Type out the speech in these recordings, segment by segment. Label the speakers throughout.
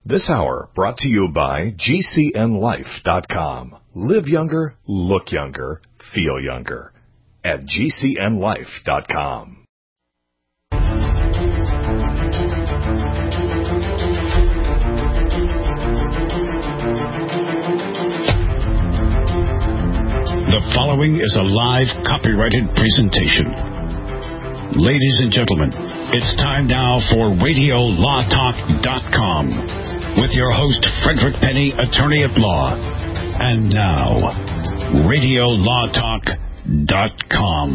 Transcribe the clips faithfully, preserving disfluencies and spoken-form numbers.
Speaker 1: This hour brought to you by G C N life dot com. Live younger, look younger, feel younger at G C N life dot com.
Speaker 2: The following is a live copyrighted presentation. Ladies and gentlemen, it's time now for radio law talk dot com with your host, Frederick Penny, attorney at law. And now, radio law talk dot com.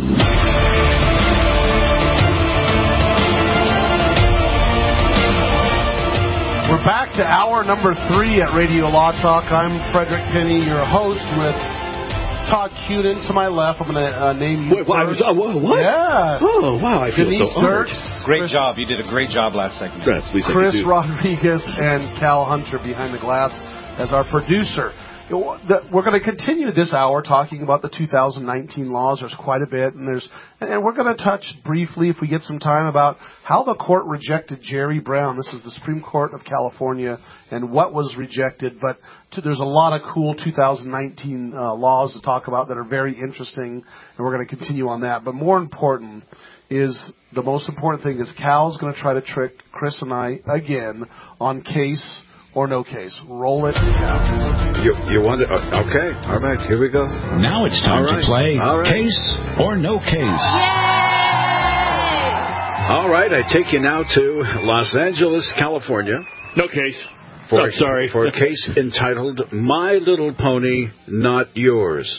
Speaker 3: We're back to hour number three at Radio Law Talk. I'm Frederick Penny, your host, with Todd Cuden to my left. I'm going to uh, name you
Speaker 4: Wait,
Speaker 3: first.
Speaker 4: I was, uh, what?
Speaker 3: Yeah.
Speaker 4: Oh, wow. I feel
Speaker 3: Denise
Speaker 4: so honored.
Speaker 3: Dirks.
Speaker 5: Great
Speaker 3: Chris,
Speaker 5: job. You did a great job last segment.
Speaker 4: Yes, please,
Speaker 3: Chris Rodriguez and Cal Hunter behind the glass as our producer. We're going to continue this hour talking about the two thousand nineteen laws. There's quite a bit, and there's, and we're going to touch briefly, if we get some time, about how the court rejected Jerry Brown. This is the Supreme Court of California, and what was rejected. But to, there's a lot of cool two thousand nineteen uh, laws to talk about that are very interesting, and we're going to continue on that. But more important is, the most important thing is Cal's going to try to trick Chris and I again on case or no case. Roll it.
Speaker 4: You, you want it? Okay. All right. Here we go.
Speaker 2: Now it's time
Speaker 4: right.
Speaker 2: to play
Speaker 4: right.
Speaker 2: Case or No Case.
Speaker 4: Yay! All right. I take you now to Los Angeles, California.
Speaker 6: No case.
Speaker 4: For,
Speaker 6: oh, sorry.
Speaker 4: For a case entitled My Little Pony, Not Yours.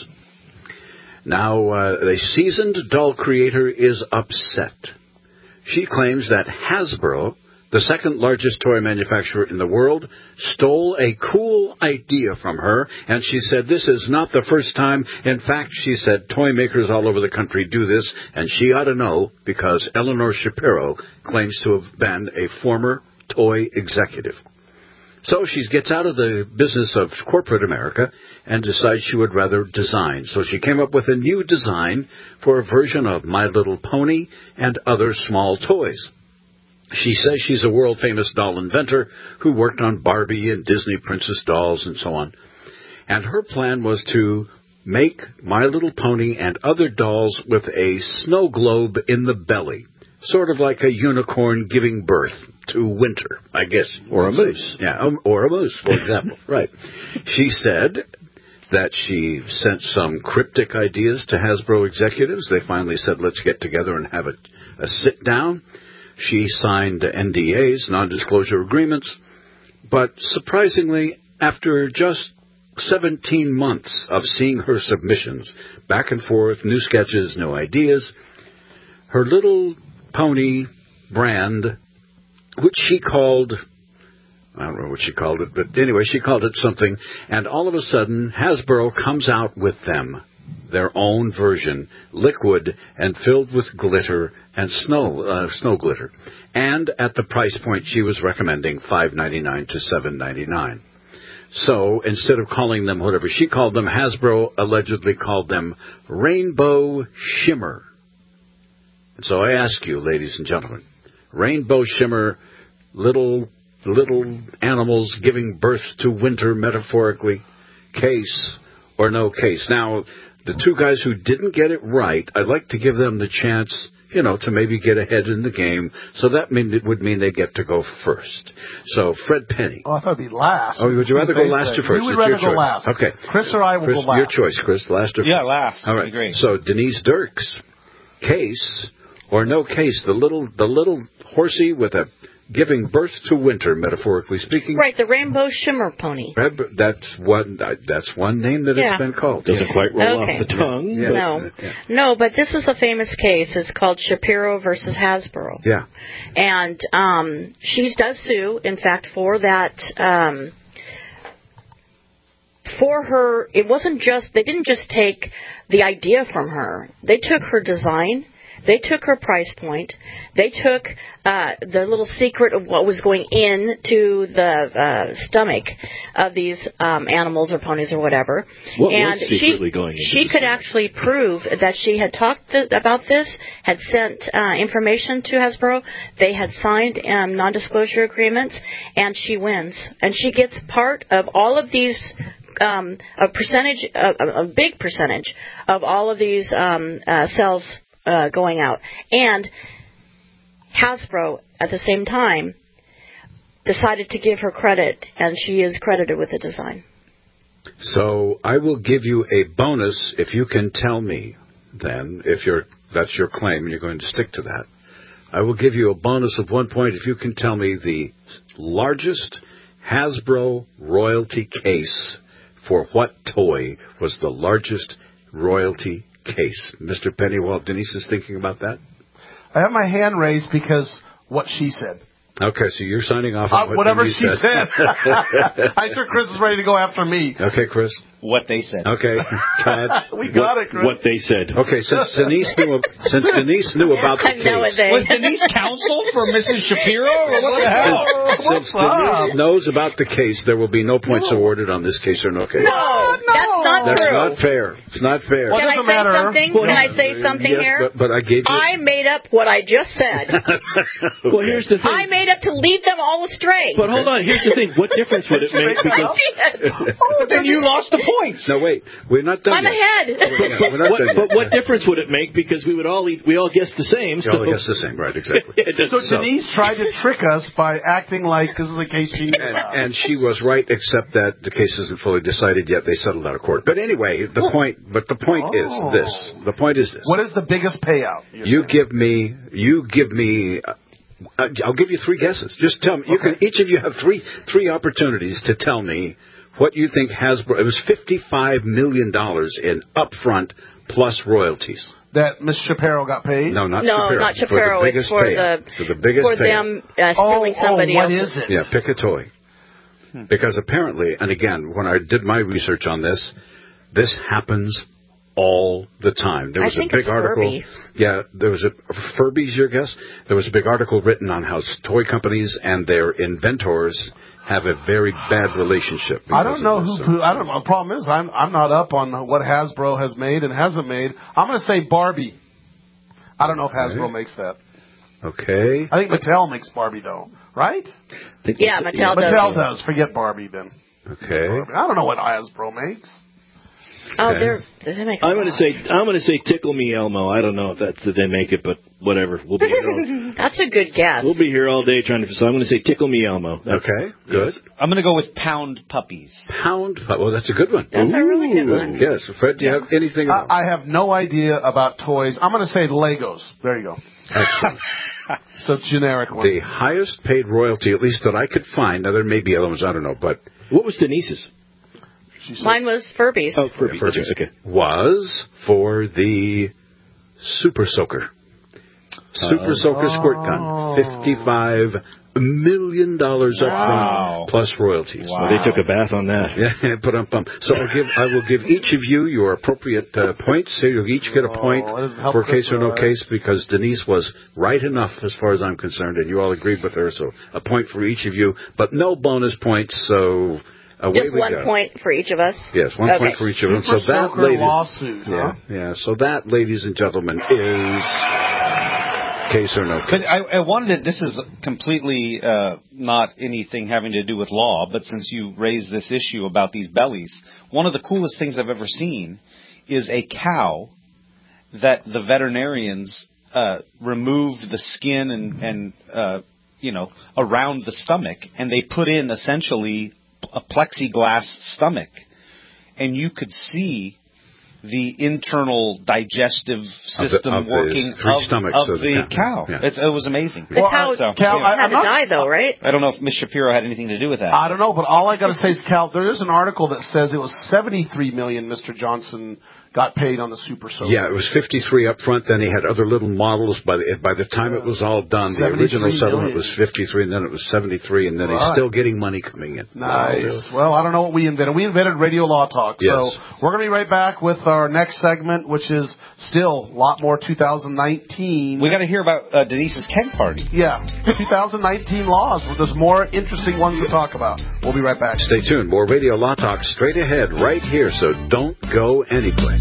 Speaker 4: Now, uh, the seasoned doll creator is upset. She claims that Hasbro, the second largest toy manufacturer in the world, stole a cool idea from her, and she said this is not the first time. In fact, she said toy makers all over the country do this, and she ought to know because Eleanor Shapiro claims to have been a former toy executive. So she gets out of the business of corporate America and decides she would rather design. So she came up with a new design for a version of My Little Pony and other small toys. She says she's a world-famous doll inventor who worked on Barbie and Disney princess dolls and so on. And her plan was to make My Little Pony and other dolls with a snow globe in the belly, sort of like a unicorn giving birth to winter, I guess. Or a moose. Yeah, or a moose, for example. Right. She said that she sent some cryptic ideas to Hasbro executives. They finally said, let's get together and have a, a sit-down. She signed N D As, non-disclosure agreements, but surprisingly, after just seventeen months of seeing her submissions, back and forth, new sketches, new ideas, her Little Pony brand, which she called, I don't know what she called it, but anyway, she called it something, and all of a sudden, Hasbro comes out with them. Their own version, liquid and filled with glitter and snow, uh, snow glitter, and at the price point she was recommending, five ninety-nine to seven ninety-nine. So instead of calling them whatever she called them, Hasbro allegedly called them Rainbow Shimmer. And so I ask you, ladies and gentlemen, Rainbow Shimmer, little little animals giving birth to winter, metaphorically, case or no case? Now, the two guys who didn't get it right, I'd like to give them the chance, you know, to maybe get ahead in the game. So that mean, it would mean they get to go first. So, Fred Penny.
Speaker 3: Oh, I thought it'd be last.
Speaker 4: Oh, would you rather go last or first?
Speaker 3: You would
Speaker 4: it's
Speaker 3: rather
Speaker 4: your
Speaker 3: go
Speaker 4: choice.
Speaker 3: last.
Speaker 4: Okay.
Speaker 3: Chris or I will
Speaker 4: Chris,
Speaker 3: go last.
Speaker 4: Your choice, Chris. Last or first?
Speaker 5: Yeah, last.
Speaker 4: All right.
Speaker 5: Great.
Speaker 4: So, Denise Dirks, case or no case? The little, the little horsey with a giving birth to winter, metaphorically speaking.
Speaker 7: Right, the Rainbow Shimmer Pony.
Speaker 4: That's one. That's one name that
Speaker 7: yeah.
Speaker 4: it's been called.
Speaker 6: Doesn't quite roll
Speaker 7: okay.
Speaker 6: off the tongue.
Speaker 4: Yeah.
Speaker 7: No,
Speaker 4: yeah.
Speaker 7: no, but this is a famous case. It's called Shapiro versus Hasbro.
Speaker 4: Yeah,
Speaker 7: and um, she does sue. In fact, for that, um, for her, it wasn't just. They didn't just take the idea from her. They took her design. They took her price point. They took uh, the little secret of what was going into the uh, stomach of these um, animals or ponies or whatever.
Speaker 5: What
Speaker 7: and
Speaker 5: was secretly
Speaker 7: she,
Speaker 5: going into
Speaker 7: she
Speaker 5: the
Speaker 7: could
Speaker 5: stomach?
Speaker 7: actually prove that she had talked th- about this, had sent uh, information to Hasbro. They had signed um, non-disclosure agreements, and she wins. And she gets part of all of these. Um, a percentage, a, a big percentage of all of these um, uh, cells uh, going out. And Hasbro, at the same time, decided to give her credit, and she is credited with the design.
Speaker 4: So I will give you a bonus if you can tell me, then, if you're that's your claim and you're going to stick to that. I will give you a bonus of one point if you can tell me the largest Hasbro royalty case. For what toy was the largest royalty case? Mister Pennywalt, Denise is thinking about that?
Speaker 3: I have my hand raised because what she said.
Speaker 4: Okay, so you're signing off on
Speaker 3: Uh,
Speaker 4: what
Speaker 3: whatever
Speaker 4: Denise
Speaker 3: she
Speaker 4: said.
Speaker 3: said. I'm sure Chris is ready to go after me.
Speaker 4: Okay, Chris.
Speaker 6: What they said.
Speaker 4: Okay, Todd.
Speaker 3: We got it, Chris.
Speaker 5: What they said.
Speaker 4: Okay, since Denise knew, since Denise knew about the
Speaker 7: I know
Speaker 4: case.
Speaker 7: it, they.
Speaker 6: Was Denise counsel for Missus Shapiro? Or what the hell?
Speaker 4: Since Denise knows about the case, there will be no points awarded on this case or no case.
Speaker 7: No, that's not
Speaker 4: That's
Speaker 7: true.
Speaker 4: not fair. It's not fair.
Speaker 3: What
Speaker 7: Can I
Speaker 3: doesn't
Speaker 7: say
Speaker 3: matter.
Speaker 7: something?
Speaker 3: Well,
Speaker 7: Can I say something
Speaker 4: yes,
Speaker 7: here?
Speaker 4: But, but I gave you...
Speaker 7: I made up what I just said.
Speaker 5: Well, here's the thing.
Speaker 7: I made up to lead them all astray.
Speaker 5: But hold on, here's the thing. What difference would it make? Because
Speaker 7: I did.
Speaker 6: Then you lost the points.
Speaker 4: No, wait. We're not done
Speaker 7: I'm
Speaker 4: yet.
Speaker 7: ahead.
Speaker 4: Yeah,
Speaker 5: but,
Speaker 4: we're not
Speaker 5: what,
Speaker 4: done
Speaker 5: but
Speaker 4: yet.
Speaker 5: what difference would it make? Because we would all eat, we all guess the same.
Speaker 4: You
Speaker 5: So
Speaker 4: all guess the same, right? Exactly.
Speaker 5: It doesn't-
Speaker 3: So Denise tried to trick us by acting like this is a case she knew
Speaker 4: And,
Speaker 3: about.
Speaker 4: and she was right, except that the case isn't fully decided yet. They settled out of court. But anyway, the point. But the point
Speaker 3: Oh.
Speaker 4: is this. The point is this.
Speaker 3: What is the biggest payout? you're
Speaker 4: You
Speaker 3: saying?
Speaker 4: give me. You give me. Uh, I'll give you three guesses. Just tell me. You
Speaker 3: Okay.
Speaker 4: can. Each of you have three three opportunities to tell me what you think Hasbro. It was fifty-five million dollars in upfront plus royalties.
Speaker 3: that Miss Shapiro got paid.
Speaker 4: No, not
Speaker 7: No,
Speaker 4: Shapiro.
Speaker 7: not Shapiro.
Speaker 4: For the
Speaker 7: It's
Speaker 4: biggest
Speaker 7: for
Speaker 4: payout.
Speaker 7: the
Speaker 4: for the biggest
Speaker 7: for
Speaker 4: payout.
Speaker 7: them uh,
Speaker 3: Oh,
Speaker 7: stealing
Speaker 3: oh,
Speaker 7: somebody
Speaker 3: what
Speaker 7: else's.
Speaker 3: is it?
Speaker 4: Yeah, pick a toy. Because apparently, and again, when I did my research on this, this happens all the time. There
Speaker 7: I
Speaker 4: was
Speaker 7: think
Speaker 4: a big
Speaker 7: it's
Speaker 4: article.
Speaker 7: Furby.
Speaker 4: Yeah, there was a Furby's your guess. There was a big article written on how toy companies and their inventors have a very bad relationship.
Speaker 3: I
Speaker 4: because
Speaker 3: don't know
Speaker 4: of
Speaker 3: who.
Speaker 4: this.
Speaker 3: who I don't know. The problem is, I'm I'm not up on what Hasbro has made and hasn't made. I'm going to say Barbie. I don't know if Hasbro
Speaker 4: Okay.
Speaker 3: makes that.
Speaker 4: Okay.
Speaker 3: I think Mattel makes Barbie though, right?
Speaker 5: think
Speaker 7: Yeah,
Speaker 5: that's-
Speaker 7: Mattel does.
Speaker 3: Mattel does. Forget Barbie then.
Speaker 4: Okay.
Speaker 3: Barbie. I don't know what Hasbro makes.
Speaker 7: Oh,
Speaker 4: Okay.
Speaker 7: they're they make. a
Speaker 5: I'm going to
Speaker 7: lot.
Speaker 5: say I'm going to say Tickle Me Elmo. I don't know if that's that they make it, but whatever. We'll be here all,
Speaker 7: That's a good guess.
Speaker 5: we'll be here all day trying to. So I'm going to say Tickle Me Elmo. That's-
Speaker 4: Okay. Good.
Speaker 6: I'm going to go with Pound Puppies.
Speaker 4: Pound. Well, that's a good one.
Speaker 7: That's a really good one.
Speaker 4: Yes. Fred, do you have anything?
Speaker 3: I, I have no idea about toys. I'm going to say Legos. There you go.
Speaker 4: Excellent.
Speaker 3: So generic one.
Speaker 4: The highest paid royalty, at least that I could find. Now there may be other ones. I don't know, but
Speaker 5: What was Denise's?
Speaker 3: She said-
Speaker 7: Mine was Furbies.
Speaker 5: Oh, Furby.
Speaker 4: Furbies.
Speaker 5: Okay. okay.
Speaker 4: was for the Super Soaker. Super Soaker Squirt Gun. fifty-five million dollars up
Speaker 6: Wow.
Speaker 4: front plus royalties.
Speaker 6: Wow.
Speaker 5: They took a bath on that.
Speaker 4: Yeah, put on pump. So I'll give, I will give each of you your appropriate uh, points. So you'll each get a point
Speaker 3: Oh, that doesn't help
Speaker 4: for
Speaker 3: Chris
Speaker 4: case or no
Speaker 3: at all.
Speaker 4: case because Denise was right enough as far as I'm concerned, and you all agreed with her. So a point for each of you, but no bonus points. So away
Speaker 7: Just
Speaker 4: we
Speaker 7: one
Speaker 4: go.
Speaker 7: point for each of us.
Speaker 4: Yes, one
Speaker 7: Okay.
Speaker 4: point for each of them. So
Speaker 3: Super
Speaker 4: that,
Speaker 3: Soaker
Speaker 4: ladies,
Speaker 3: lawsuit.
Speaker 4: yeah,
Speaker 3: Huh?
Speaker 4: yeah. So that, ladies and gentlemen, is case or no case.
Speaker 6: But I, I wanted to, this is completely uh, not anything having to do with law, but since you raised this issue about these bellies, one of the coolest things I've ever seen is a cow that the veterinarians uh, removed the skin and, and uh, you know, around the stomach, and they put in essentially a plexiglass stomach, and you could see the internal digestive system
Speaker 4: of the
Speaker 6: working
Speaker 4: three
Speaker 6: of,
Speaker 4: stomachs
Speaker 6: of
Speaker 4: of the
Speaker 6: the
Speaker 4: cow.
Speaker 6: cow.
Speaker 4: Yeah.
Speaker 6: It's, it was amazing.
Speaker 7: The cow,
Speaker 6: So,
Speaker 3: Cal,
Speaker 6: anyway.
Speaker 3: I-
Speaker 7: had
Speaker 3: I'm
Speaker 7: to
Speaker 3: not-
Speaker 7: die, though, right?
Speaker 6: I don't know if Miss Shapiro had anything to do with that.
Speaker 3: I don't know, but all I got to say is, Cal, there is an article that says it was seventy-three million dollars Mister Johnson got paid on the Super Soaker.
Speaker 4: Yeah, it was fifty-three up front. Then he had other little models. By the by the time it was all done, the original settlement was fifty-three, and then it was seventy-three, and then right. he's still getting money coming in.
Speaker 3: Nice. Well, I don't know what we invented. We invented Radio Law Talk.
Speaker 4: Yes.
Speaker 3: So we're going to be right back with our next segment, which is still a lot more two thousand nineteen.
Speaker 6: We got to hear about uh, Denise's keg party.
Speaker 3: Yeah, two thousand nineteen laws. There's more interesting ones to talk about. We'll be right back.
Speaker 4: Stay tuned. More Radio Law Talk straight ahead right here, so don't go anyplace.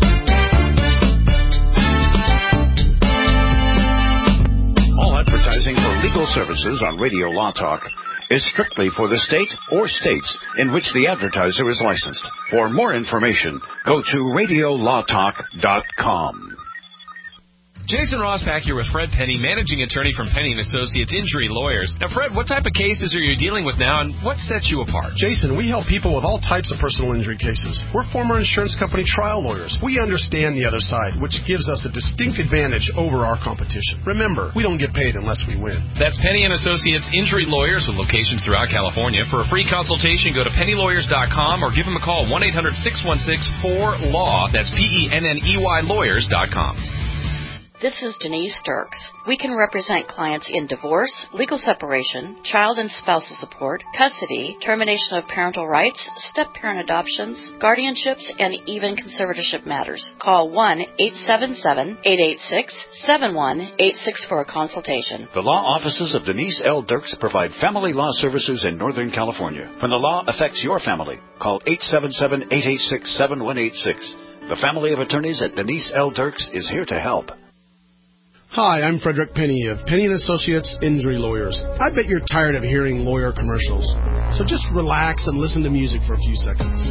Speaker 2: All advertising for legal services on Radio Law Talk is strictly for the state or states in which the advertiser is licensed. For more information, go to radio law talk dot com.
Speaker 8: Jason Rosbach here with Fred Penny, managing attorney from Penny and Associates Injury Lawyers. Now, Fred, what type of cases are you dealing with now, and what sets you apart?
Speaker 9: Jason, we help people with all types of personal injury cases. We're former insurance company trial lawyers. We understand the other side, which gives us a distinct advantage over our competition. Remember, we don't get paid unless we win.
Speaker 8: That's Penny and Associates Injury Lawyers with locations throughout California. For a free consultation, go to penny lawyers dot com or give them a call, one eight hundred six one six four L A W. That's P E N N E Y lawyers dot com.
Speaker 7: This is Denise Dirks. We can represent clients in divorce, legal separation, child and spousal support, custody, termination of parental rights, step-parent adoptions, guardianships, and even conservatorship matters. Call one eight seven seven, eight eight six, seven one eight six for a consultation.
Speaker 2: The law offices of Denise L. Dirks provide family law services in Northern California. When the law affects your family, call eight seven seven, eight eight six, seven one eight six. The family of attorneys at Denise L. Dirks is here to help.
Speaker 9: Hi, I'm Frederick Penny of Penny and Associates Injury Lawyers. I bet you're tired of hearing lawyer commercials. So just relax and listen to music for a few seconds.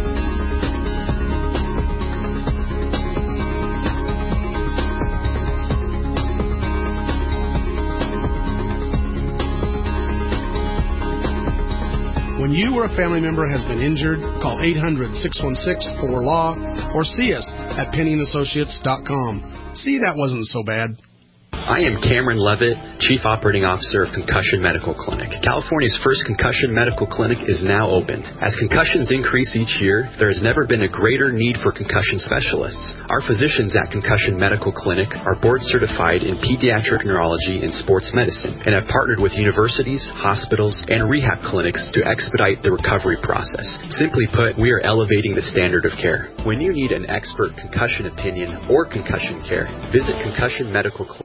Speaker 9: When you or a family member has been injured, call eight hundred, six one six, four L A W or see us at penny and associates dot com. See, that wasn't so bad.
Speaker 10: I am Cameron Levitt, Chief Operating Officer of Concussion Medical Clinic. California's first concussion medical clinic is now open. As concussions increase each year, there has never been a greater need for concussion specialists. Our physicians at Concussion Medical Clinic are board certified in pediatric neurology and sports medicine and have partnered with universities, hospitals, and rehab clinics to expedite the recovery process. Simply put, we are elevating the standard of care. When you need an expert concussion opinion or concussion care, visit Concussion Medical Clinic.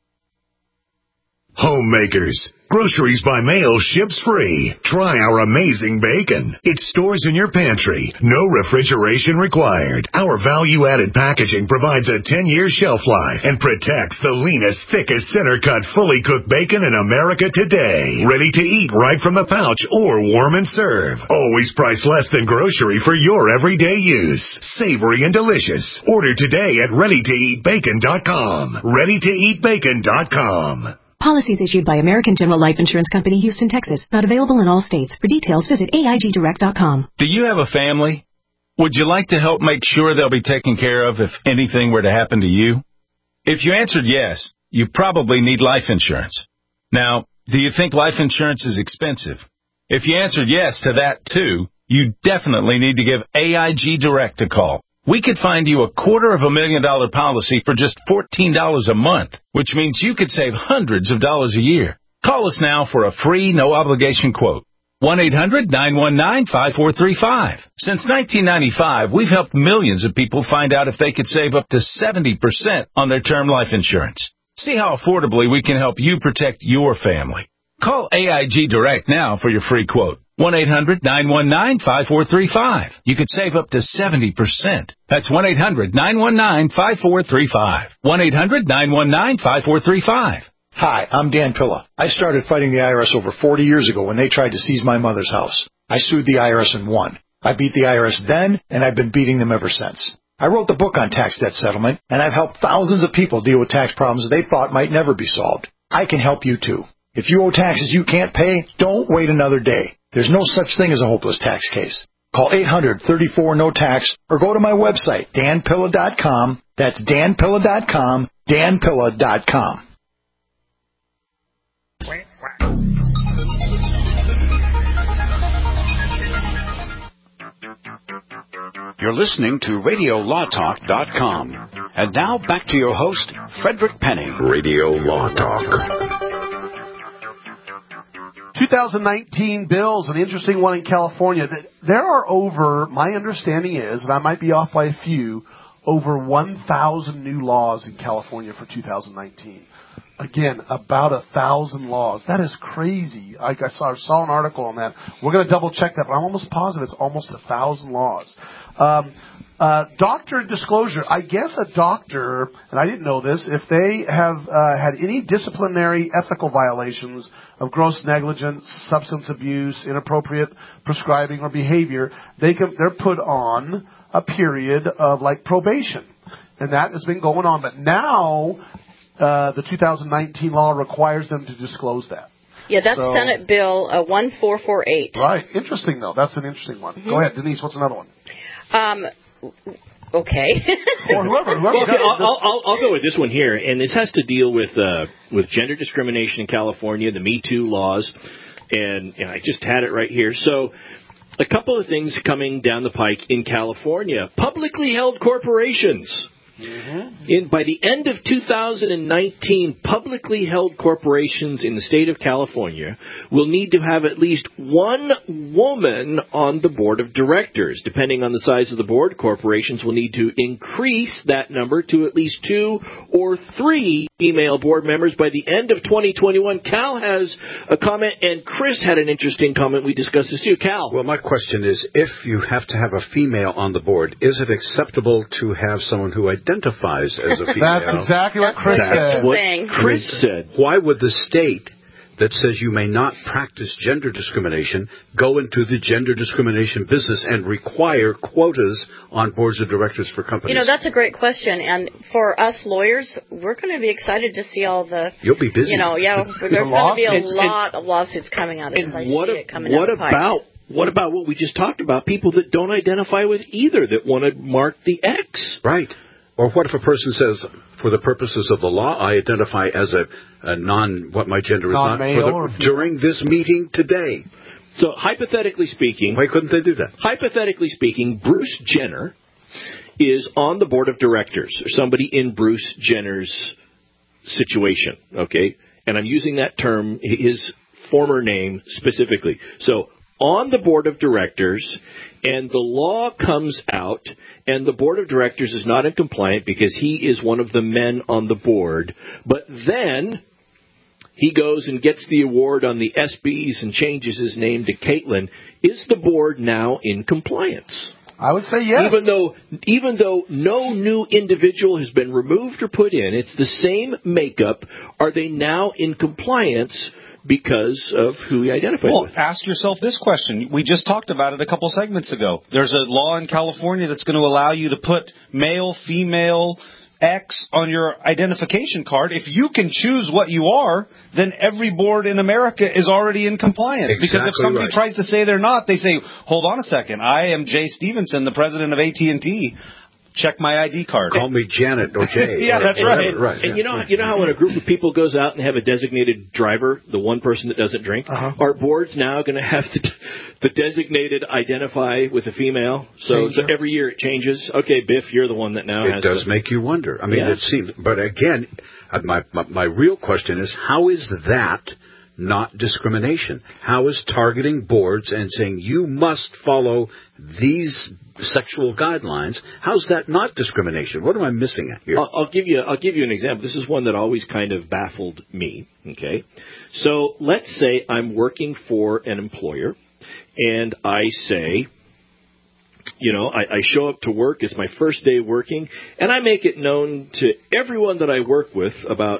Speaker 1: Homemakers. Groceries by mail ships free. Try our amazing bacon. It stores in your pantry. No refrigeration required. Our value-added packaging provides a ten-year shelf life and protects the leanest, thickest, center-cut, fully cooked bacon in America today. Ready to eat right from the pouch or warm and serve. Always priced less than grocery for your everyday use. Savory and delicious. Order today at ready to eat bacon dot com. ready to eat bacon dot com.
Speaker 11: Policies issued by American General Life Insurance Company, Houston, Texas. Not available in all states. For details, visit A I G direct dot com.
Speaker 12: Do you have a family? Would you like to help make sure they'll be taken care of if anything were to happen to you? If you answered yes, you probably need life insurance. Now, do you think life insurance is expensive? If you answered yes to that too, you definitely need to give A I G Direct a call. We could find you a quarter of a million dollar policy for just fourteen dollars a month, which means you could save hundreds of dollars a year. Call us now for a free, no-obligation quote. one eight hundred, nine one nine, five four three five. Since nineteen ninety-five, we've helped millions of people find out if they could save up to seventy percent on their term life insurance. See how affordably we can help you protect your family. Call A I G Direct now for your free quote. one eight hundred, nine one nine, five four three five. You could save up to seventy percent. That's one eight hundred, nine one nine, five four three five. one eight hundred, nine one nine, five four three five.
Speaker 13: Hi, I'm Dan Pilla. I started fighting the I R S over forty years ago when they tried to seize my mother's house. I sued the I R S and won. I beat the I R S then, and I've been beating them ever since. I wrote the book on tax debt settlement, and I've helped thousands of people deal with tax problems they thought might never be solved. I can help you too. If you owe taxes you can't pay, don't wait another day. There's no such thing as a hopeless tax case. Call eight hundred, thirty-four, no tax or go to my website, dan pilla dot com. That's dan pilla dot com, dan pilla dot com.
Speaker 2: You're listening to radio law talk dot com. And now back to your host, Frederick Penny.
Speaker 1: Radio Law Talk.
Speaker 3: twenty nineteen bills, an interesting one in California. There are over, my understanding is, and I might be off by a few, over one thousand new laws in California for two thousand nineteen. Again, about a thousand laws. That is crazy. I, I saw, saw an article on that. We're going to double check that, but I'm almost positive it's almost a thousand laws. Um, uh, doctor disclosure. I guess a doctor, and I didn't know this, if they have uh, had any disciplinary ethical violations of gross negligence, substance abuse, inappropriate prescribing or behavior, they can, they're put on a period of like probation. And that has been going on. But now, Uh, the two thousand nineteen law requires them to disclose that.
Speaker 7: Yeah, that's
Speaker 3: so,
Speaker 7: Senate Bill uh, one four four eight.
Speaker 3: Right. Interesting, though. That's an interesting one. Mm-hmm. Go ahead, Denise. What's another one?
Speaker 7: Um, okay.
Speaker 3: or whoever. whoever
Speaker 5: well, okay,
Speaker 3: I'll,
Speaker 5: I'll, I'll, I'll go with this one here, and this has to deal with uh, with gender discrimination in California, the Me Too laws, and, and I just had it right here. So a couple of things coming down the pike in California. Publicly held corporations. Mm-hmm. In, by the end of two thousand nineteen, publicly held corporations in the state of California will need to have at least one woman on the board of directors. Depending on the size of the board, corporations will need to increase that number to at least two or three female board members by the end of twenty twenty-one. Cal has a comment, and Chris had an interesting comment. We discussed this too. Cal.
Speaker 4: Well, my question is, if you have to have a female on the board, is it acceptable to have someone who identifies as a female?
Speaker 3: That's exactly what Chris
Speaker 4: That's
Speaker 3: said.
Speaker 4: What
Speaker 5: Chris said.
Speaker 4: Why would the state that says you may not practice gender discrimination go into the gender discrimination business and require quotas on boards of directors for companies?
Speaker 7: You know, that's a great question. And for us lawyers, we're going to be excited to see all the...
Speaker 4: You'll be busy.
Speaker 7: You know, yeah, there's going to be a
Speaker 5: and,
Speaker 7: lot of lawsuits coming out as I
Speaker 5: what
Speaker 7: see
Speaker 5: a,
Speaker 7: it coming
Speaker 5: what
Speaker 7: down the pipe.
Speaker 5: about What about what we just talked about? People that don't identify with either, that want to mark the X.
Speaker 4: Right. Or what if a person says, for the purposes of the law, I identify as a, a non, what my gender is not, for the, during this meeting today.
Speaker 5: So hypothetically speaking...
Speaker 4: Why couldn't they do that?
Speaker 5: Hypothetically speaking, Bruce Jenner is on the board of directors, or somebody in Bruce Jenner's situation, okay? And I'm using that term, his former name specifically. So on the board of directors, and the law comes out, and the board of directors is not in compliance because he is one of the men on the board. But then he goes and gets the award on the S Bs and changes his name to Caitlin. Is the board now in compliance?
Speaker 3: I would say yes.
Speaker 5: Even though, even though no new individual has been removed or put in, it's the same makeup. Are they now in compliance because of who he identifies
Speaker 6: well,
Speaker 5: with?
Speaker 6: Well, ask yourself this question. We just talked about it a couple segments ago. There's a law in California that's going to allow you to put male, female, X on your identification card. If you can choose what you are, then every board in America is already in compliance.
Speaker 4: Exactly
Speaker 6: because if somebody
Speaker 4: right.
Speaker 6: tries to say they're not, they say, hold on a second, I am Jay Stevenson, the president of A T and T. Check my I D card.
Speaker 4: Call me Janet or Jay.
Speaker 6: yeah,
Speaker 4: or
Speaker 6: that's
Speaker 4: whatever.
Speaker 6: right.
Speaker 5: And,
Speaker 4: right.
Speaker 5: and you know, you know how when a group of people goes out and have a designated driver, the one person that doesn't drink, uh-huh. are boards now going to have the, the designated identify with a female? So, so every year it changes. Okay, Biff, you're the one that now
Speaker 4: it
Speaker 5: has.
Speaker 4: It does
Speaker 5: the,
Speaker 4: make you wonder. I mean,
Speaker 5: yeah.
Speaker 4: it seems. But again, my, my my real question is, how is that not discrimination? How is targeting boards and saying you must follow these sexual guidelines? How's that not discrimination? What am I missing here?
Speaker 5: I'll, I'll give you. I'll give you an example. This is one that always kind of baffled me. Okay, so let's say I'm working for an employer, and I say, you know, I, I show up to work. It's my first day working, and I make it known to everyone that I work with about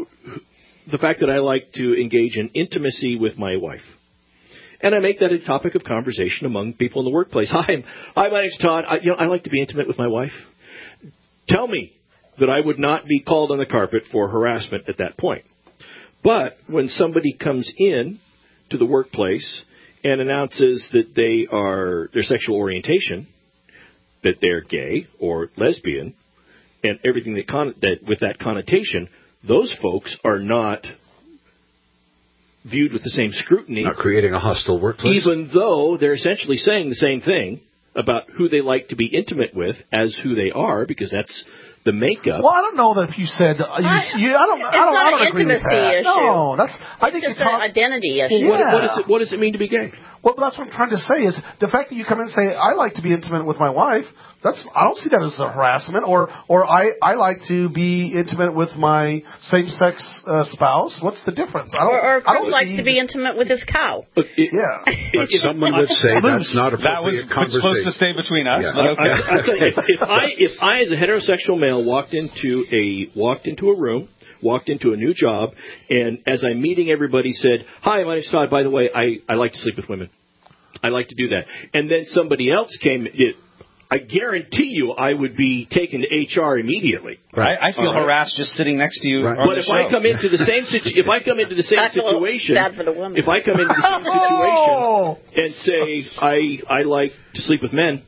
Speaker 5: the fact that I like to engage in intimacy with my wife. And I make that a topic of conversation among people in the workplace. Hi, hi, my name's Todd. I, you know, I like to be intimate with my wife. Tell me that I would not be called on the carpet for harassment at that point. But when somebody comes in to the workplace and announces that they are their sexual orientation, that they're gay or lesbian, and everything that, con- that with that connotation, those folks are not viewed with the same scrutiny.
Speaker 4: Not creating a hostile workplace.
Speaker 5: Even though they're essentially saying the same thing about who they like to be intimate with as who they are, because that's the makeup.
Speaker 3: Well, I don't know that if you said you,
Speaker 7: I,
Speaker 3: you, I don't.
Speaker 7: It's
Speaker 3: I don't.
Speaker 7: not
Speaker 3: I don't
Speaker 7: an
Speaker 3: agree with
Speaker 7: intimacy
Speaker 3: that.
Speaker 7: issue.
Speaker 3: No, that's. I
Speaker 7: It's
Speaker 3: think
Speaker 7: just
Speaker 3: you talk,
Speaker 7: an identity issue.
Speaker 5: Well, what,
Speaker 3: Yeah.
Speaker 5: what, is it, what does it mean to be gay?
Speaker 3: Well, that's what I'm trying to say is the fact that you come in and say I like to be intimate with my wife. That's I don't see that as a harassment, or or I, I like to be intimate with my same sex uh, spouse. What's the difference? I don't,
Speaker 7: Or, or
Speaker 3: I
Speaker 7: Chris
Speaker 3: don't
Speaker 7: likes
Speaker 3: see,
Speaker 7: to be intimate with his cow.
Speaker 5: But it,
Speaker 3: Yeah,
Speaker 4: But someone would say that's not
Speaker 6: That was
Speaker 4: appropriate conversation.
Speaker 6: supposed to stay between us.
Speaker 4: Yeah.
Speaker 6: But okay.
Speaker 5: I, I, I tell you, if, if I if I as a heterosexual male walked into a walked into a room, walked into a new job, and as I'm meeting everybody said, "Hi, my name's Todd. By the way, I, I like to sleep with women. I like to do that." And then somebody else came. It, I guarantee you, I would be taken to H R immediately.
Speaker 6: Right. I, I feel
Speaker 5: Right.
Speaker 6: harassed just sitting next to you.
Speaker 4: Right.
Speaker 6: On
Speaker 5: But
Speaker 6: the
Speaker 5: if
Speaker 6: show.
Speaker 5: I come into the same situ- if I come into the same
Speaker 7: That's a little
Speaker 5: situation,
Speaker 7: sad for the woman.
Speaker 5: if I come into the same
Speaker 3: Oh!
Speaker 5: situation and say I I like to sleep with men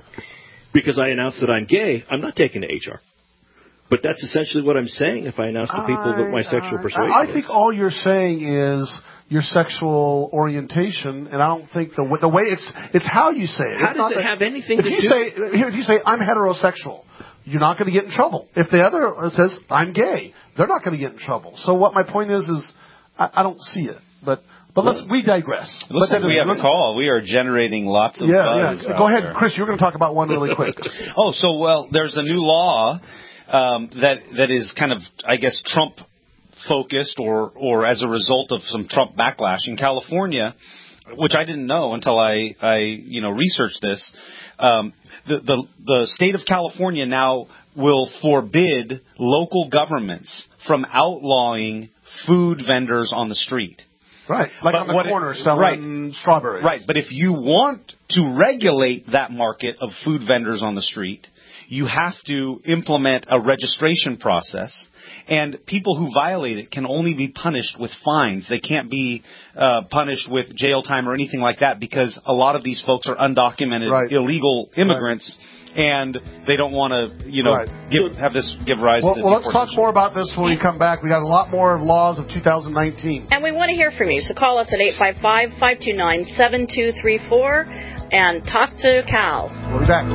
Speaker 5: because I announce that I'm gay, I'm not taken to H R. But that's essentially what I'm saying if I announce to people that my sexual
Speaker 3: I-
Speaker 5: persuasion
Speaker 3: I
Speaker 5: is.
Speaker 3: think all you're saying is your sexual orientation, and I don't think the the way it's it's how you say it.
Speaker 5: How
Speaker 3: It's
Speaker 5: does
Speaker 3: not
Speaker 5: it
Speaker 3: that-
Speaker 5: have anything
Speaker 3: if
Speaker 5: to
Speaker 3: you
Speaker 5: do-
Speaker 3: say here, if you say I'm heterosexual, you're not going to get in trouble. If the other says I'm gay, they're not going to get in trouble. So what my point is is I, I don't see it, but. But let's we digress.
Speaker 6: It looks
Speaker 3: but
Speaker 6: like we have a call. We are generating lots of
Speaker 3: Yeah,
Speaker 6: buzz.
Speaker 3: yeah.
Speaker 6: out
Speaker 3: Go ahead,
Speaker 6: there.
Speaker 3: Chris. You're going to talk about one really quick.
Speaker 6: Oh, so well, there's a new law um, that that is kind of, I guess, Trump focused, or or as a result of some Trump backlash in California, which I didn't know until I I you know researched this. Um, the the the state of California now will forbid local governments from outlawing food vendors on the street.
Speaker 3: Right, like
Speaker 6: But
Speaker 3: on the
Speaker 6: what it-
Speaker 3: corner selling
Speaker 6: right.
Speaker 3: strawberries.
Speaker 6: Right, but if you want to regulate that market of food vendors on the street, you have to implement a registration process, and people who violate it can only be punished with fines. They can't be uh, punished with jail time or anything like that, because a lot of these folks are undocumented,
Speaker 3: Right.
Speaker 6: illegal immigrants, and they don't want to, you know,
Speaker 3: Right.
Speaker 6: give, have this give rise
Speaker 3: Well,
Speaker 6: to
Speaker 3: well let's talk
Speaker 6: deportation.
Speaker 3: more about this when we come back. We got a lot more laws of two thousand nineteen.
Speaker 7: And we want to hear from you, so call us at eight five five, five two nine, seven two three four and talk to Cal.
Speaker 3: We'll be back.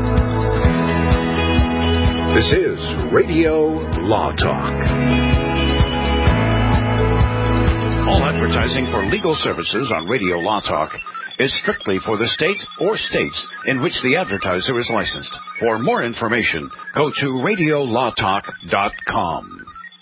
Speaker 4: This is Radio Law Talk.
Speaker 2: All advertising for legal services on Radio Law Talk is strictly for the state or states in which the advertiser is licensed. For more information, go to radio law talk dot com.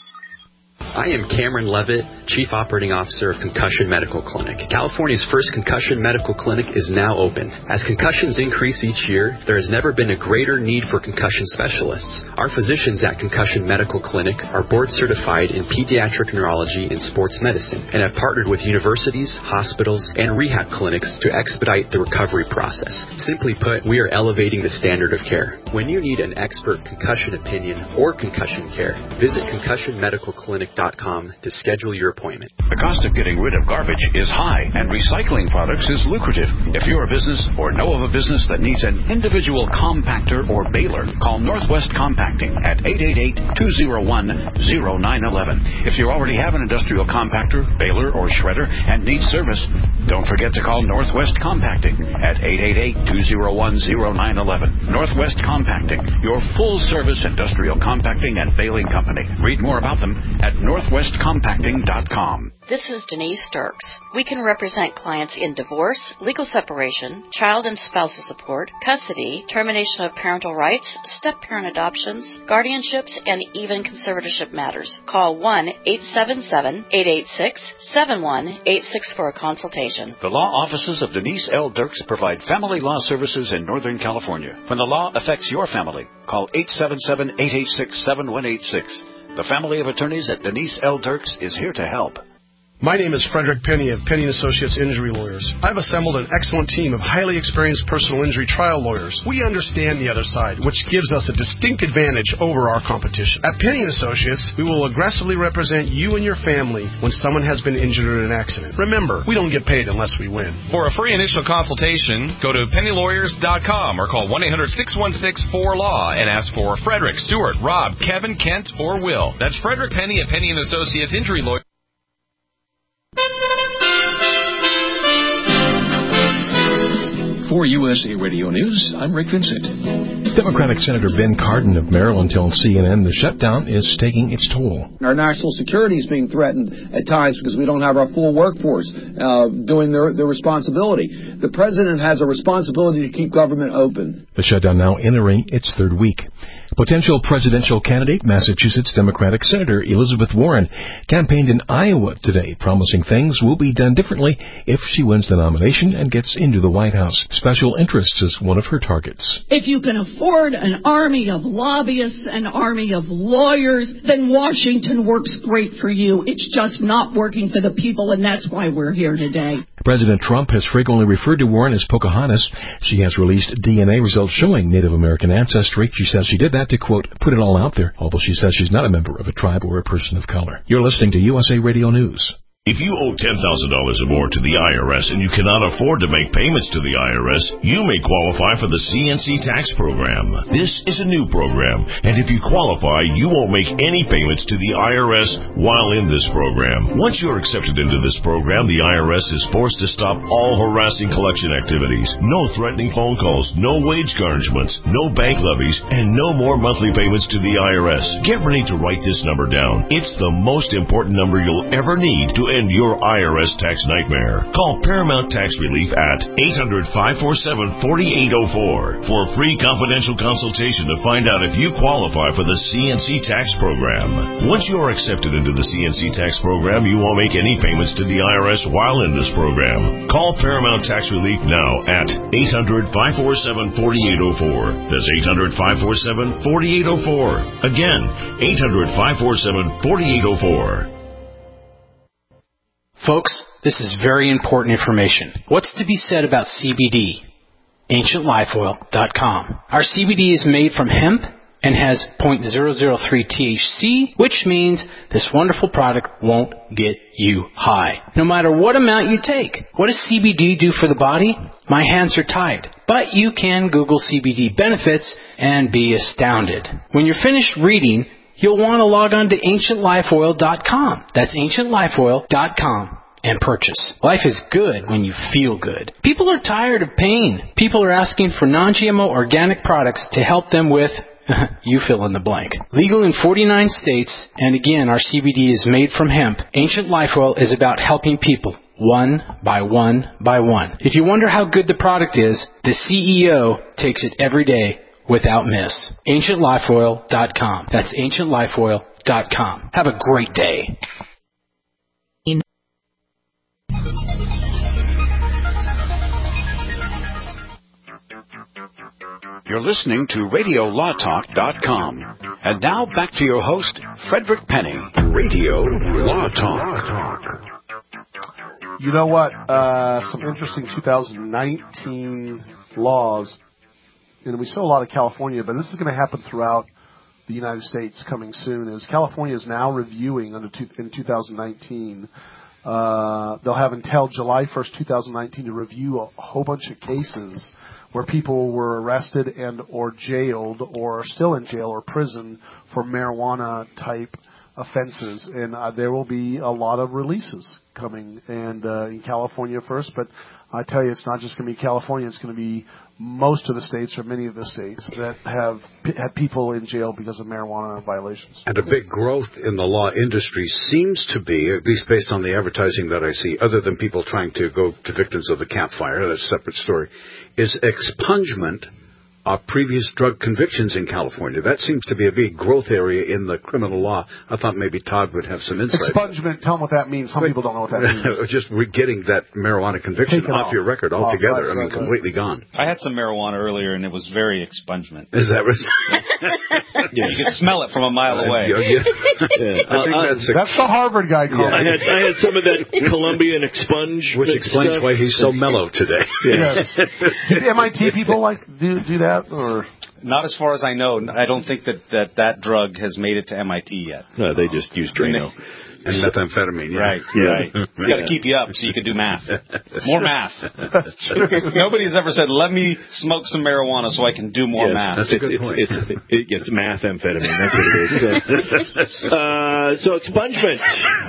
Speaker 10: I am Cameron Levitt, Chief Operating Officer of Concussion Medical Clinic. California's first concussion medical clinic is now open. As concussions increase each year, there has never been a greater need for concussion specialists. Our physicians at Concussion Medical Clinic are board certified in pediatric neurology and sports medicine and have partnered with universities, hospitals, and rehab clinics to expedite the recovery process. Simply put, we are elevating the standard of care. When you need an expert concussion opinion or concussion care, visit concussion medical clinic dot com to schedule your appointment.
Speaker 2: The cost of getting rid of garbage is high, and recycling products is lucrative. If you're a business or know of a business that needs an individual compactor or baler, call Northwest Compacting at eight eight eight, two oh one, oh nine one one. If you already have an industrial compactor, baler, or shredder and need service, don't forget to call Northwest Compacting at eight eight eight, two oh one, oh nine one one. Northwest Compacting, your full-service industrial compacting and baling company. Read more about them at northwest compacting dot com.
Speaker 7: This is Denise Dirks. We can represent clients in divorce, legal separation, child and spousal support, custody, termination of parental rights, step-parent adoptions, guardianships, and even conservatorship matters. Call one eight seven seven, eight eight six, seven one eight six for a consultation.
Speaker 2: The law offices of Denise L. Dirks provide family law services in Northern California. When the law affects your family, call eight seven seven, eight eight six, seven one eight six. The family of attorneys at Denise L. Dirks is here to help.
Speaker 9: My name is Frederick Penny of Penny and Associates Injury Lawyers. I've assembled an excellent team of highly experienced personal injury trial lawyers. We understand the other side, which gives us a distinct advantage over our competition. At Penny and Associates, we will aggressively represent you and your family when someone has been injured in an accident. Remember, we don't get paid unless we win.
Speaker 8: For a free initial consultation, go to penny lawyers dot com or call one eight hundred, six one six, four law and ask for Frederick, Stewart, Rob, Kevin, Kent, or Will. That's Frederick Penny at Penny and Associates Injury Lawyers.
Speaker 14: For U S A Radio News, I'm Rick Vincent.
Speaker 15: Democratic Senator Ben Cardin of Maryland told C N N the shutdown is taking its toll.
Speaker 16: Our national security is being threatened at times because we don't have our full workforce uh, doing their, their responsibility. The president has a responsibility to keep government open.
Speaker 15: The shutdown now entering its third week. Potential presidential candidate, Massachusetts Democratic Senator Elizabeth Warren, campaigned in Iowa today, promising things will be done differently if she wins the nomination and gets into the White House. Special interests is one of her targets.
Speaker 17: If you can afford an army of lobbyists, an army of lawyers, then Washington works great for you. It's just not working for the people, and that's why we're here today.
Speaker 15: President Trump has frequently referred to Warren as Pocahontas. She has released D N A results showing Native American ancestry. She says she did that to, quote, put it all out there, although she says she's not a member of a tribe or a person of color. You're listening to U S A Radio News.
Speaker 18: If you owe ten thousand dollars or more to the I R S and you cannot afford to make payments to the I R S, you may qualify for the C N C tax program. This is a new program, and if you qualify, you won't make any payments to the I R S while in this program. Once you're accepted into this program, the I R S is forced to stop all harassing collection activities. No threatening phone calls, no wage garnishments, no bank levies, and no more monthly payments to the I R S. Get ready to write this number down. It's the most important number you'll ever need to end your I R S tax nightmare. Call Paramount Tax Relief at eight hundred, five four seven, four eight zero four for a free confidential consultation to find out if you qualify for the C N C tax program. Once you are accepted into the C N C tax program, you won't make any payments to the I R S while in this program. Call Paramount Tax Relief now at eight hundred, five four seven, four eight zero four. That's eight hundred, five four seven, four eight zero four. Again, eight hundred, five four seven, four eight zero four.
Speaker 19: Folks, this is very important information. What's to be said about C B D? ancient life oil dot com. Our C B D is made from hemp and has zero point zero zero three T H C, which means this wonderful product won't get you high, no matter what amount you take. What does C B D do for the body? My hands are tied. But you can Google C B D benefits and be astounded. When you're finished reading, you'll want to log on to ancient life oil dot com. That's ancient life oil dot com and purchase. Life is good when you feel good. People are tired of pain. People are asking for non G M O organic products to help them with, you fill in the blank. Legal in forty-nine states, and again, our C B D is made from hemp. Ancient Life Oil is about helping people, one by one by one. If you wonder how good the product is, the C E O takes it every day without miss. ancient life oil dot com. That's ancient life oil dot com. Have a great day.
Speaker 2: You're listening to radio law talk dot com. And now back to your host, Frederick Penny. Radio Law Talk.
Speaker 3: You know what? Uh, some interesting two thousand nineteen laws. And we saw a lot of California, but this is going to happen throughout the United States coming soon. Is California is now reviewing under two, in two thousand nineteen. Uh, they'll have until July first, two thousand nineteen to review a whole bunch of cases where people were arrested and or jailed or are still in jail or prison for marijuana-type offenses. And uh, there will be a lot of releases coming and uh, in California first. But I tell you, it's not just going to be California. It's going to be most of the states or many of the states that have had people in jail because of marijuana violations.
Speaker 4: And a big growth in the law industry seems to be, at least based on the advertising that I see, other than people trying to go to victims of the campfire, that's a separate story, is expungement of previous drug convictions in California. That seems to be a big growth area in the criminal law. I thought maybe Todd would have some insight.
Speaker 3: Expungement, tell them what that means. Some
Speaker 4: Wait,
Speaker 3: people don't know what that means.
Speaker 4: Just getting that marijuana conviction off, off your record altogether. Off, right, I mean, right, completely right. gone.
Speaker 6: I had some marijuana earlier, and it was very expungement.
Speaker 4: Is that right?
Speaker 6: Yeah, you could smell it from a mile away.
Speaker 4: Uh, yeah, yeah. I think
Speaker 3: uh,
Speaker 4: that's,
Speaker 3: ex- that's the Harvard guy called
Speaker 5: yeah. I, had, I had some of that Colombian expunge.
Speaker 4: Which explains
Speaker 5: stuff.
Speaker 4: why he's so mellow today.
Speaker 3: Yes. Do the M I T people like do do that? Or
Speaker 6: not as far as I know. I don't think that that, that drug has made it to M I T yet.
Speaker 5: No, they just use Drano.
Speaker 4: And methamphetamine, yeah.
Speaker 6: Right,
Speaker 4: yeah.
Speaker 6: right. It's got to keep you up so you can do math. More math. That's true. Nobody's ever said, let me smoke some marijuana so I can do more
Speaker 5: yes,
Speaker 6: math.
Speaker 4: That's a
Speaker 5: it's,
Speaker 4: good
Speaker 5: it's,
Speaker 4: point.
Speaker 5: It's, it's, it gets methamphetamine. That's what it is. So, uh, so expungement.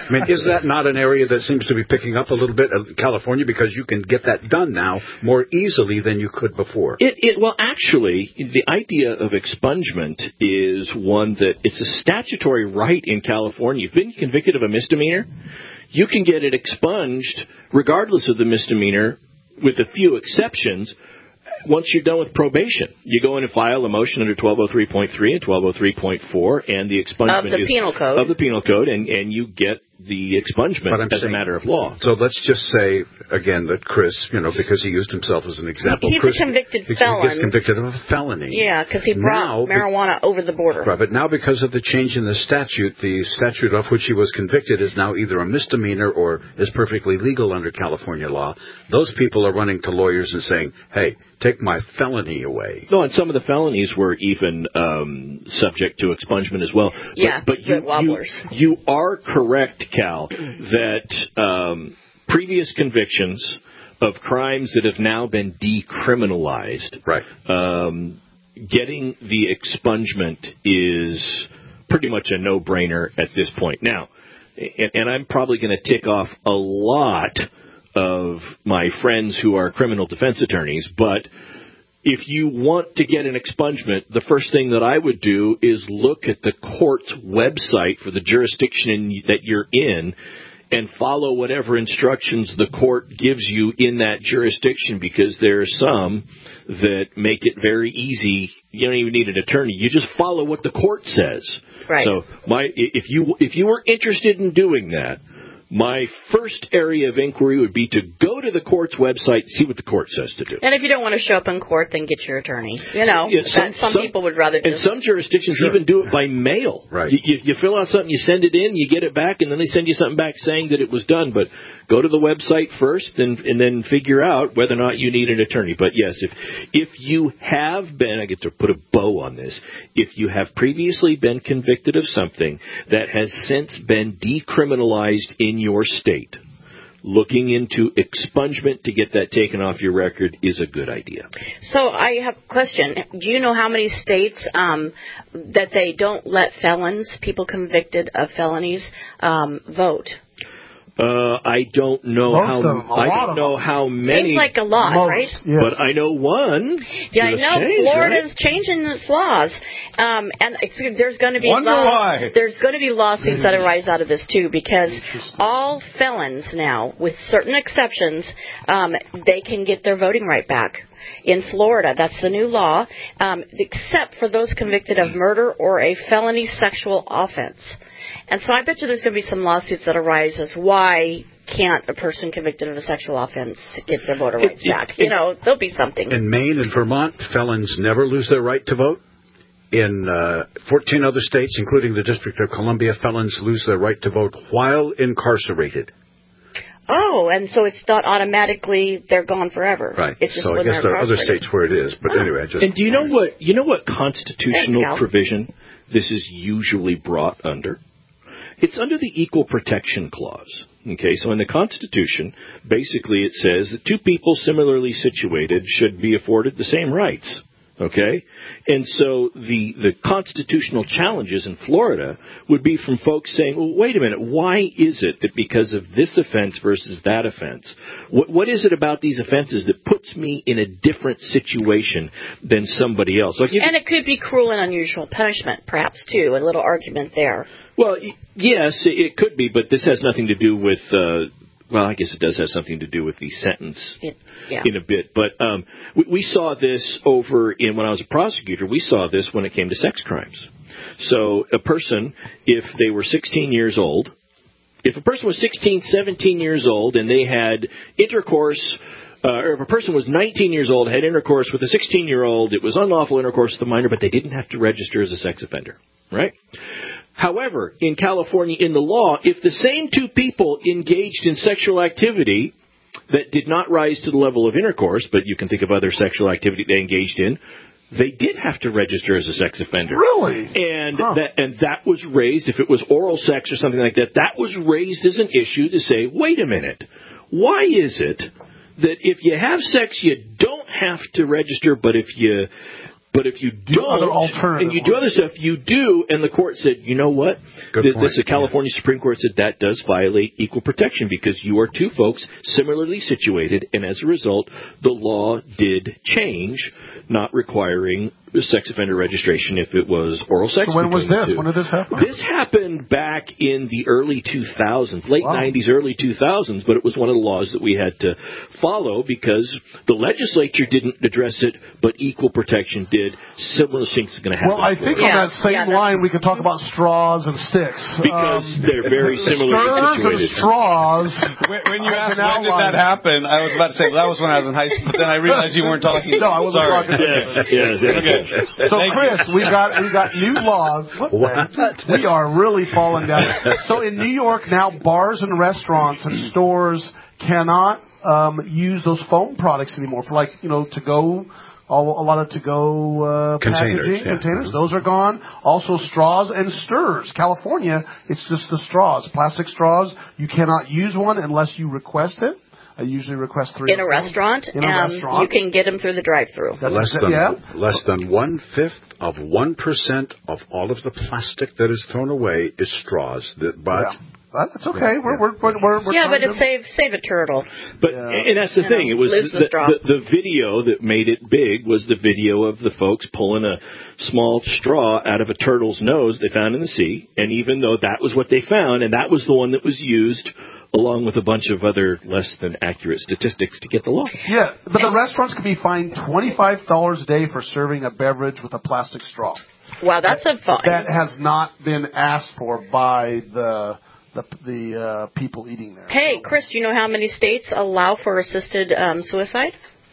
Speaker 4: I mean, is that not an area that seems to be picking up a little bit in California because you can get that done now more easily than you could before?
Speaker 5: It, it well, actually, the idea of expungement is one that it's a statutory right in California. You've been convicted of a misdemeanor, you can get it expunged regardless of the misdemeanor, with a few exceptions. Once you're done with probation, you go in and file a motion under twelve oh three point three and twelve oh three point four, and the expungement
Speaker 7: of the
Speaker 5: is,
Speaker 7: penal code
Speaker 5: of the penal code, and, and you get the expungement as
Speaker 4: saying,
Speaker 5: a matter of law.
Speaker 4: So let's just say again that Chris, you know, because he used himself as an example,
Speaker 7: he's
Speaker 4: Chris,
Speaker 7: a convicted
Speaker 4: he,
Speaker 7: felon.
Speaker 4: He gets convicted of a felony.
Speaker 7: Yeah, because he brought
Speaker 4: now,
Speaker 7: marijuana over the border.
Speaker 4: Right, but now because of the change in the statute, the statute of which he was convicted is now either a misdemeanor or is perfectly legal under California law. Those people are running to lawyers and saying, "Hey, take my felony away."
Speaker 5: No, and some of the felonies were even um, subject to expungement as well. But,
Speaker 7: yeah,
Speaker 5: but you, you, you are correct, Cal, that um, previous convictions of crimes that have now been decriminalized,
Speaker 4: right?
Speaker 5: Um, getting the expungement is pretty much a no-brainer at this point. Now, and, and I'm probably going to tick off a lot of my friends who are criminal defense attorneys, but if you want to get an expungement, the first thing that I would do is look at the court's website for the jurisdiction that you're in and follow whatever instructions the court gives you in that jurisdiction, because there are some that make it very easy. You don't even need an attorney. You just follow what the court says.
Speaker 7: Right.
Speaker 5: So my, if you if you were interested in doing that, my first area of inquiry would be to go to the court's website and see what the court says to do.
Speaker 7: And if you don't want to show up in court, then get your attorney. You know,
Speaker 5: Yeah, some,
Speaker 7: some,
Speaker 5: some
Speaker 7: people would rather just...
Speaker 5: And some jurisdictions
Speaker 7: Sure.
Speaker 5: even do it by mail.
Speaker 4: Right.
Speaker 5: You, you, you fill out something, you send it in, you get it back, and then they send you something back saying that it was done. But go to the website first and, and then figure out whether or not you need an attorney. But yes, if if you have been, I get to put a bow on this, if you have previously been convicted of something that has since been decriminalized in your state, looking into expungement to get that taken off your record is a good idea.
Speaker 7: So I have a question. Do you know how many states um, that they don't let felons, people convicted of felonies, um, vote?
Speaker 5: Uh, I don't know
Speaker 3: Most
Speaker 5: how.
Speaker 3: of them, a
Speaker 5: I
Speaker 3: lot
Speaker 5: don't
Speaker 3: of
Speaker 5: know
Speaker 3: them.
Speaker 5: how many.
Speaker 7: Seems like a lot,
Speaker 3: Most,
Speaker 7: right?
Speaker 3: yes.
Speaker 5: But I know one.
Speaker 7: Yeah, I
Speaker 5: It was
Speaker 7: know
Speaker 5: changed,
Speaker 7: Florida's
Speaker 5: right?
Speaker 7: changing its laws, um, and it's, there's going to be
Speaker 6: Wonder
Speaker 7: law-
Speaker 6: why.
Speaker 7: there's going to be lawsuits that arise out of this too, because all felons now, with certain exceptions, um, they can get their voting right back. In Florida, that's the new law, um, except for those convicted of murder or a felony sexual offense. And so I bet you there's going to be some lawsuits that arise as why can't a person convicted of a sexual offense get their voter rights
Speaker 4: It- it-
Speaker 7: back? You know, there'll be something.
Speaker 4: In Maine and Vermont, felons never lose their right to vote. In uh, fourteen other states, including the District of Columbia, felons lose their right to vote while incarcerated.
Speaker 7: Oh, and so it's not automatically they're gone forever.
Speaker 4: Right.
Speaker 7: It's just
Speaker 4: So I
Speaker 7: when
Speaker 4: guess
Speaker 7: they're
Speaker 4: there are other
Speaker 7: incarcerated.
Speaker 4: states where it is. But anyway, I just...
Speaker 5: And do you know what? You know what constitutional
Speaker 7: Thanks, Cal.
Speaker 5: provision this is usually brought under? It's under the Equal Protection Clause. Okay, so in the Constitution, basically it says that two people similarly situated should be afforded the same rights. Okay? And so the, the constitutional challenges in Florida would be from folks saying, well, wait a minute, why is it that because of this offense versus that offense, what, what is it about these offenses that puts me in a different situation than somebody else? Like if,
Speaker 7: And it could be cruel and unusual punishment, perhaps, too. A little argument there.
Speaker 5: Well, y- yes, it- it could be, but this has nothing to do with, uh, well, I guess it does have something to do with the sentence
Speaker 7: It, yeah.
Speaker 5: in a bit. But um, we, we saw this over in, when I was a prosecutor, we saw this when it came to sex crimes. So a person, if they were sixteen years old, if a person was sixteen, seventeen years old and they had intercourse, uh, or if a person was nineteen years old, had intercourse with a sixteen-year-old, it was unlawful intercourse with a minor, but they didn't have to register as a sex offender, right? However, in California, in the law, if the same two people engaged in sexual activity that did not rise to the level of intercourse, but you can think of other sexual activity they engaged in, they did have to register as a sex offender.
Speaker 3: Really?
Speaker 5: And
Speaker 3: Huh.
Speaker 5: that and that was raised, if it was oral sex or something like that, that was raised as an issue to say, wait a minute, why is it that if you have sex, you don't have to register, but if you But if you
Speaker 3: do
Speaker 5: don't,
Speaker 3: other alternative
Speaker 5: and you do other stuff, you do, and the court said, you know what?
Speaker 4: Good
Speaker 5: the,
Speaker 4: point.
Speaker 5: this, the California Supreme Court said that does violate equal protection because you are two folks similarly situated, and as a result, the law did change, not requiring sex offender registration if it was oral sex.
Speaker 3: So when was
Speaker 5: between the
Speaker 3: this?
Speaker 5: two.
Speaker 3: When did this happen?
Speaker 5: This happened back in the early two thousands, late
Speaker 3: Wow.
Speaker 5: nineties, early two thousands, but it was one of the laws that we had to follow because the legislature didn't address it, but equal protection did. Similar things are going to happen.
Speaker 3: Well, I think
Speaker 7: Yeah.
Speaker 3: on that same
Speaker 7: Yeah,
Speaker 3: line we could talk about straws and sticks.
Speaker 5: Because
Speaker 3: Um,
Speaker 5: they're very similarly
Speaker 3: Stirs and
Speaker 5: situated.
Speaker 3: straws.
Speaker 6: When, when you
Speaker 3: I've
Speaker 6: asked
Speaker 3: been
Speaker 6: when did that
Speaker 3: outlined.
Speaker 6: happen, I was about to say, well, that was when I was in high school, but then I realized you weren't talking.
Speaker 3: No, I wasn't
Speaker 6: Sorry.
Speaker 3: talking.
Speaker 5: Yes, yes, yes.
Speaker 6: Okay.
Speaker 3: So,
Speaker 6: Thank you.
Speaker 3: Chris, we got we got new laws. What the- we are really falling down. So, in New York now, bars and restaurants and stores cannot um, use those foam products anymore for, like, you know, to go. All, a lot of to-go uh,
Speaker 4: Containers,
Speaker 3: packaging
Speaker 4: yeah.
Speaker 3: containers. Those are gone. Also, straws and stirs. California, it's just the straws, plastic straws. You cannot use one unless you request it. I usually request three
Speaker 7: In a
Speaker 3: or four.
Speaker 7: restaurant,
Speaker 3: In a
Speaker 7: um,
Speaker 3: restaurant.
Speaker 7: you can get them through the drive-through.
Speaker 3: That's
Speaker 4: Less
Speaker 3: exa-
Speaker 4: than
Speaker 3: yeah.
Speaker 4: less than one fifth of one percent of all of the plastic that is thrown away is straws. That, but
Speaker 3: Yeah. But that's okay. We're we're we're, we're, we're
Speaker 7: Yeah, but
Speaker 3: trying
Speaker 7: it
Speaker 3: to-
Speaker 7: save save a turtle.
Speaker 5: But and that's the
Speaker 7: You
Speaker 5: thing.
Speaker 7: know,
Speaker 5: It was
Speaker 7: lose the
Speaker 5: the,
Speaker 7: straw.
Speaker 5: the, the video that made it big was the video of the folks pulling a small straw out of a turtle's nose they found in the sea. And even though that was what they found, and that was the one that was used along with a bunch of other less than accurate statistics to get the law.
Speaker 3: Yeah, but the restaurants can be fined twenty-five dollars a day for serving a beverage with a plastic straw.
Speaker 7: Wow, that's a fine.
Speaker 3: That has not been asked for by the the, the uh, people eating there.
Speaker 7: Hey, Chris, do you know how many states allow for assisted um, suicide?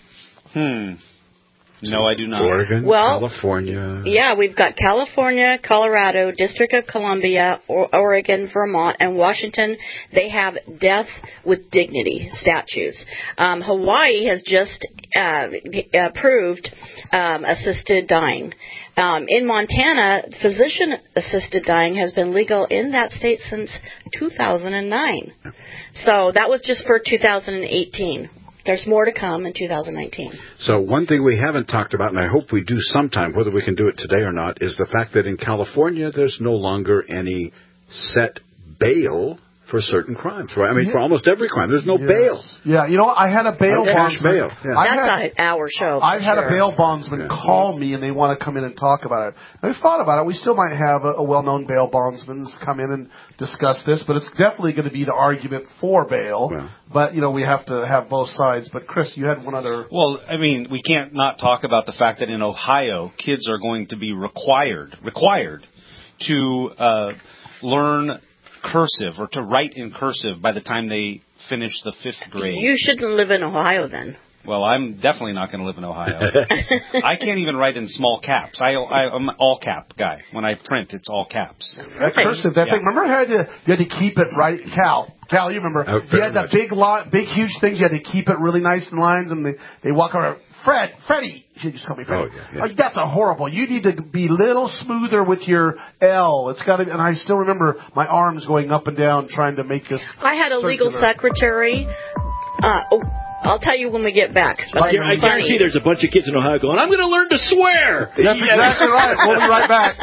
Speaker 6: Hmm. No, I do not.
Speaker 4: Oregon,
Speaker 7: Well,
Speaker 4: California.
Speaker 7: Yeah, we've got California, Colorado, District of Columbia, or Oregon, Vermont, and Washington. They have death with dignity statutes. Um, Hawaii has just uh, approved um, assisted dying. Um, in Montana, physician-assisted dying has been legal in that state since two thousand nine. So that was just for two thousand eighteen. There's more to come in two thousand nineteen.
Speaker 4: So one thing we haven't talked about, and I hope we do sometime, whether we can do it today or not, is the fact that in California there's no longer any set bail for certain crimes, right? I mean,
Speaker 3: Yeah.
Speaker 4: for almost every crime, there's no
Speaker 3: Yes.
Speaker 4: bail.
Speaker 3: Yeah, you know what? I had a bail
Speaker 4: No cash
Speaker 3: bondsman.
Speaker 4: bail, yeah.
Speaker 3: I
Speaker 7: That's
Speaker 3: had,
Speaker 7: an hour show. for
Speaker 3: I've had
Speaker 7: sure.
Speaker 3: a bail bondsman call me and they want to come in and talk about it. And we thought about it. We still might have a, a well-known bail bondsman come in and discuss this, but it's definitely going to be the argument for bail.
Speaker 4: Yeah.
Speaker 3: But, you know, we have to have both sides. But, Chris, you had one other...
Speaker 6: Well, I mean, we can't not talk about the fact that in Ohio, kids are going to be required required to uh, learn cursive or to write in cursive by the time they finish the fifth grade.
Speaker 7: You shouldn't live in Ohio then.
Speaker 6: Well, I'm definitely not going to live in Ohio. I can't even write in small caps. I, I, I'm an all cap guy. When I print, it's all caps.
Speaker 3: That cursive, that
Speaker 6: Yeah.
Speaker 3: thing. Remember how you had to, you had to keep it right, Cal. Cal, you remember?
Speaker 4: Oh,
Speaker 3: you
Speaker 4: very
Speaker 3: had that
Speaker 4: much.
Speaker 3: big lot, big huge things. You had to keep it really nice in lines, and they they walk around. Fred, Freddie, you should just call me Freddie.
Speaker 4: Oh, yeah, yeah.
Speaker 3: Like, that's a horrible. You need to be a little smoother with your L. It's got to. And I still remember my arms going up and down trying to make this.
Speaker 7: I had a legal
Speaker 3: circular.
Speaker 7: secretary. Uh, oh, I'll tell you when we get back. But
Speaker 5: I,
Speaker 7: it's
Speaker 5: I
Speaker 7: funny.
Speaker 5: guarantee there's a bunch of kids in Ohio going, I'm going to learn to swear.
Speaker 3: That's exactly right. We'll be right back.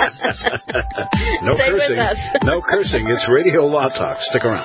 Speaker 4: No
Speaker 7: Stay with
Speaker 4: cursing.
Speaker 7: us.
Speaker 4: No cursing. It's Radio Law Talk. Stick around.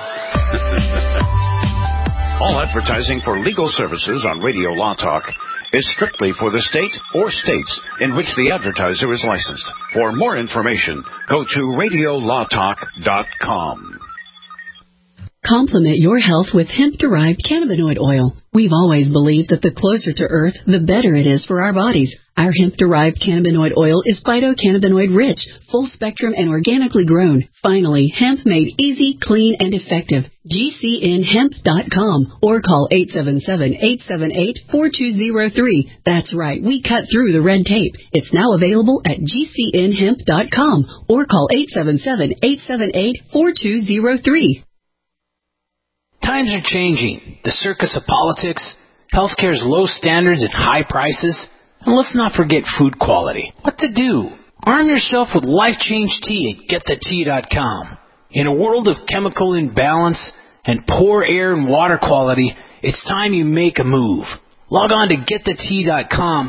Speaker 2: All advertising for legal services on Radio Law Talk is strictly for the state or states in which the advertiser is licensed. For more information, go to radio law talk dot com.
Speaker 20: Complement your health with hemp-derived cannabinoid oil. We've always believed that the closer to Earth, the better it is for our bodies. Our hemp-derived cannabinoid oil is phytocannabinoid rich, full-spectrum, and organically grown. Finally, hemp made easy, clean, and effective. G C N hemp dot com or call eight seven seven, eight seven eight, four two zero three. That's right, we cut through the red tape. It's now available at G C N hemp dot com or call eight seven seven, eight seven eight, four two zero three.
Speaker 19: Times are changing. The circus of politics, healthcare's low standards and high prices, and let's not forget food quality. What to do? Arm yourself with Life Change Tea at get the tea dot com. In a world of chemical imbalance and poor air and water quality, it's time you make a move. Log on to get the tea dot com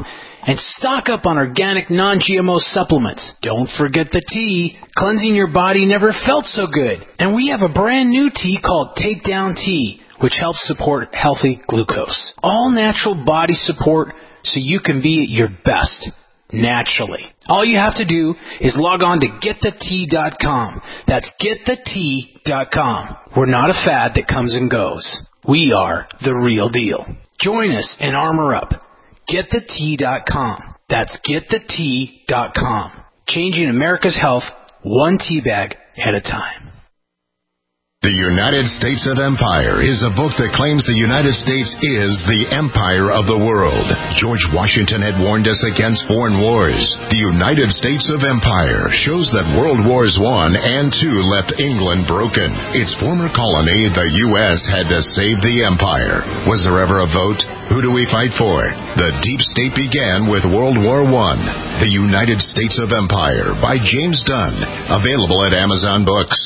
Speaker 19: And stock up on organic non-G M O supplements. Don't forget the tea. Cleansing your body never felt so good. And we have a brand new tea called Takedown Tea, which helps support healthy glucose. All natural body support so you can be at your best, naturally. All you have to do is log on to get the tea dot com. That's get the tea dot com. We're not a fad that comes and goes. We are the real deal. Join us and armor up. get the tea dot com. That's get the tea dot com. Changing America's health one tea bag at a time.
Speaker 1: The United States of Empire is a book that claims the United States is the empire of the world. George Washington had warned us against foreign wars. The United States of Empire shows that World Wars One and Two left England broken. Its former colony, the U S, had to save the empire. Was there ever a vote? Who do we fight for? The deep state began with World War One. The United States of Empire by James Dunn. Available at Amazon Books.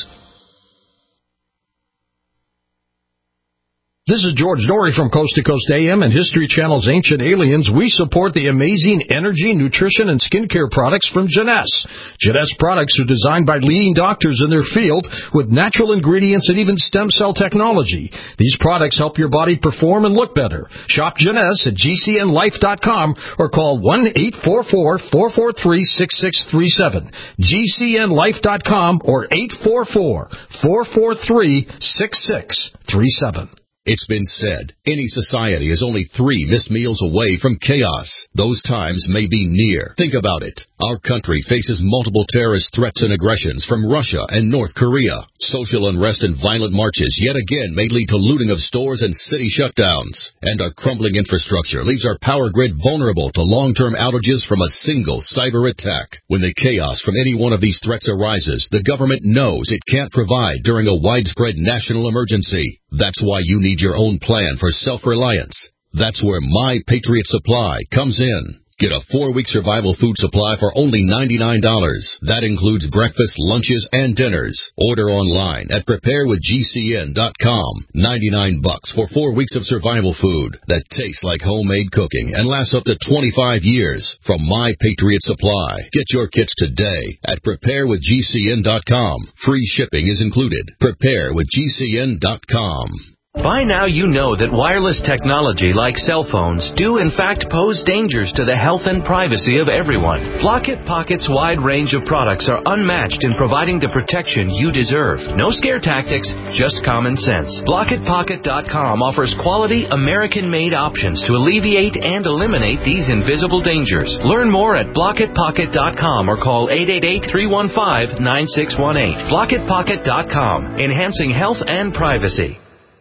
Speaker 15: This is George Dory from Coast to Coast A M and History Channel's Ancient Aliens. We support the amazing energy, nutrition, and skincare products from Jeunesse. Jeunesse products are designed by leading doctors in their field with natural ingredients and even stem cell technology. These products help your body perform and look better. Shop Jeunesse at G C N life dot com or call one eight four four, four four three, six six three seven. G C N life dot com or eight four four, four four three, six six three seven.
Speaker 21: It's been said, any society is only three missed meals away from chaos. Those times may be near. Think about it. Our country faces multiple terrorist threats and aggressions from Russia and North Korea. Social unrest and violent marches yet again may lead to looting of stores and city shutdowns. And our crumbling infrastructure leaves our power grid vulnerable to long-term outages from a single cyber attack. When the chaos from any one of these threats arises, the government knows it can't provide during a widespread national emergency. That's why you need your own plan for self-reliance. That's where My Patriot Supply comes in. Get a four-week survival food supply for only ninety-nine dollars. That includes breakfast, lunches, and dinners. Order online at prepare with G C N dot com. ninety-nine bucks for four weeks of survival food that tastes like homemade cooking and lasts up to twenty-five years from My Patriot Supply. Get your kits today at prepare with G C N dot com. Free shipping is included. prepare with G C N dot com.
Speaker 22: By now you know that wireless technology like cell phones do in fact pose dangers to the health and privacy of everyone. Blockit Pocket's wide range of products are unmatched in providing the protection you deserve. No scare tactics, just common sense. Blockit Pocket dot com offers quality American-made options to alleviate and eliminate these invisible dangers. Learn more at Blockit Pocket dot com or call eight eight eight, three one five, nine six one eight. Blockit Pocket dot com, enhancing health and privacy.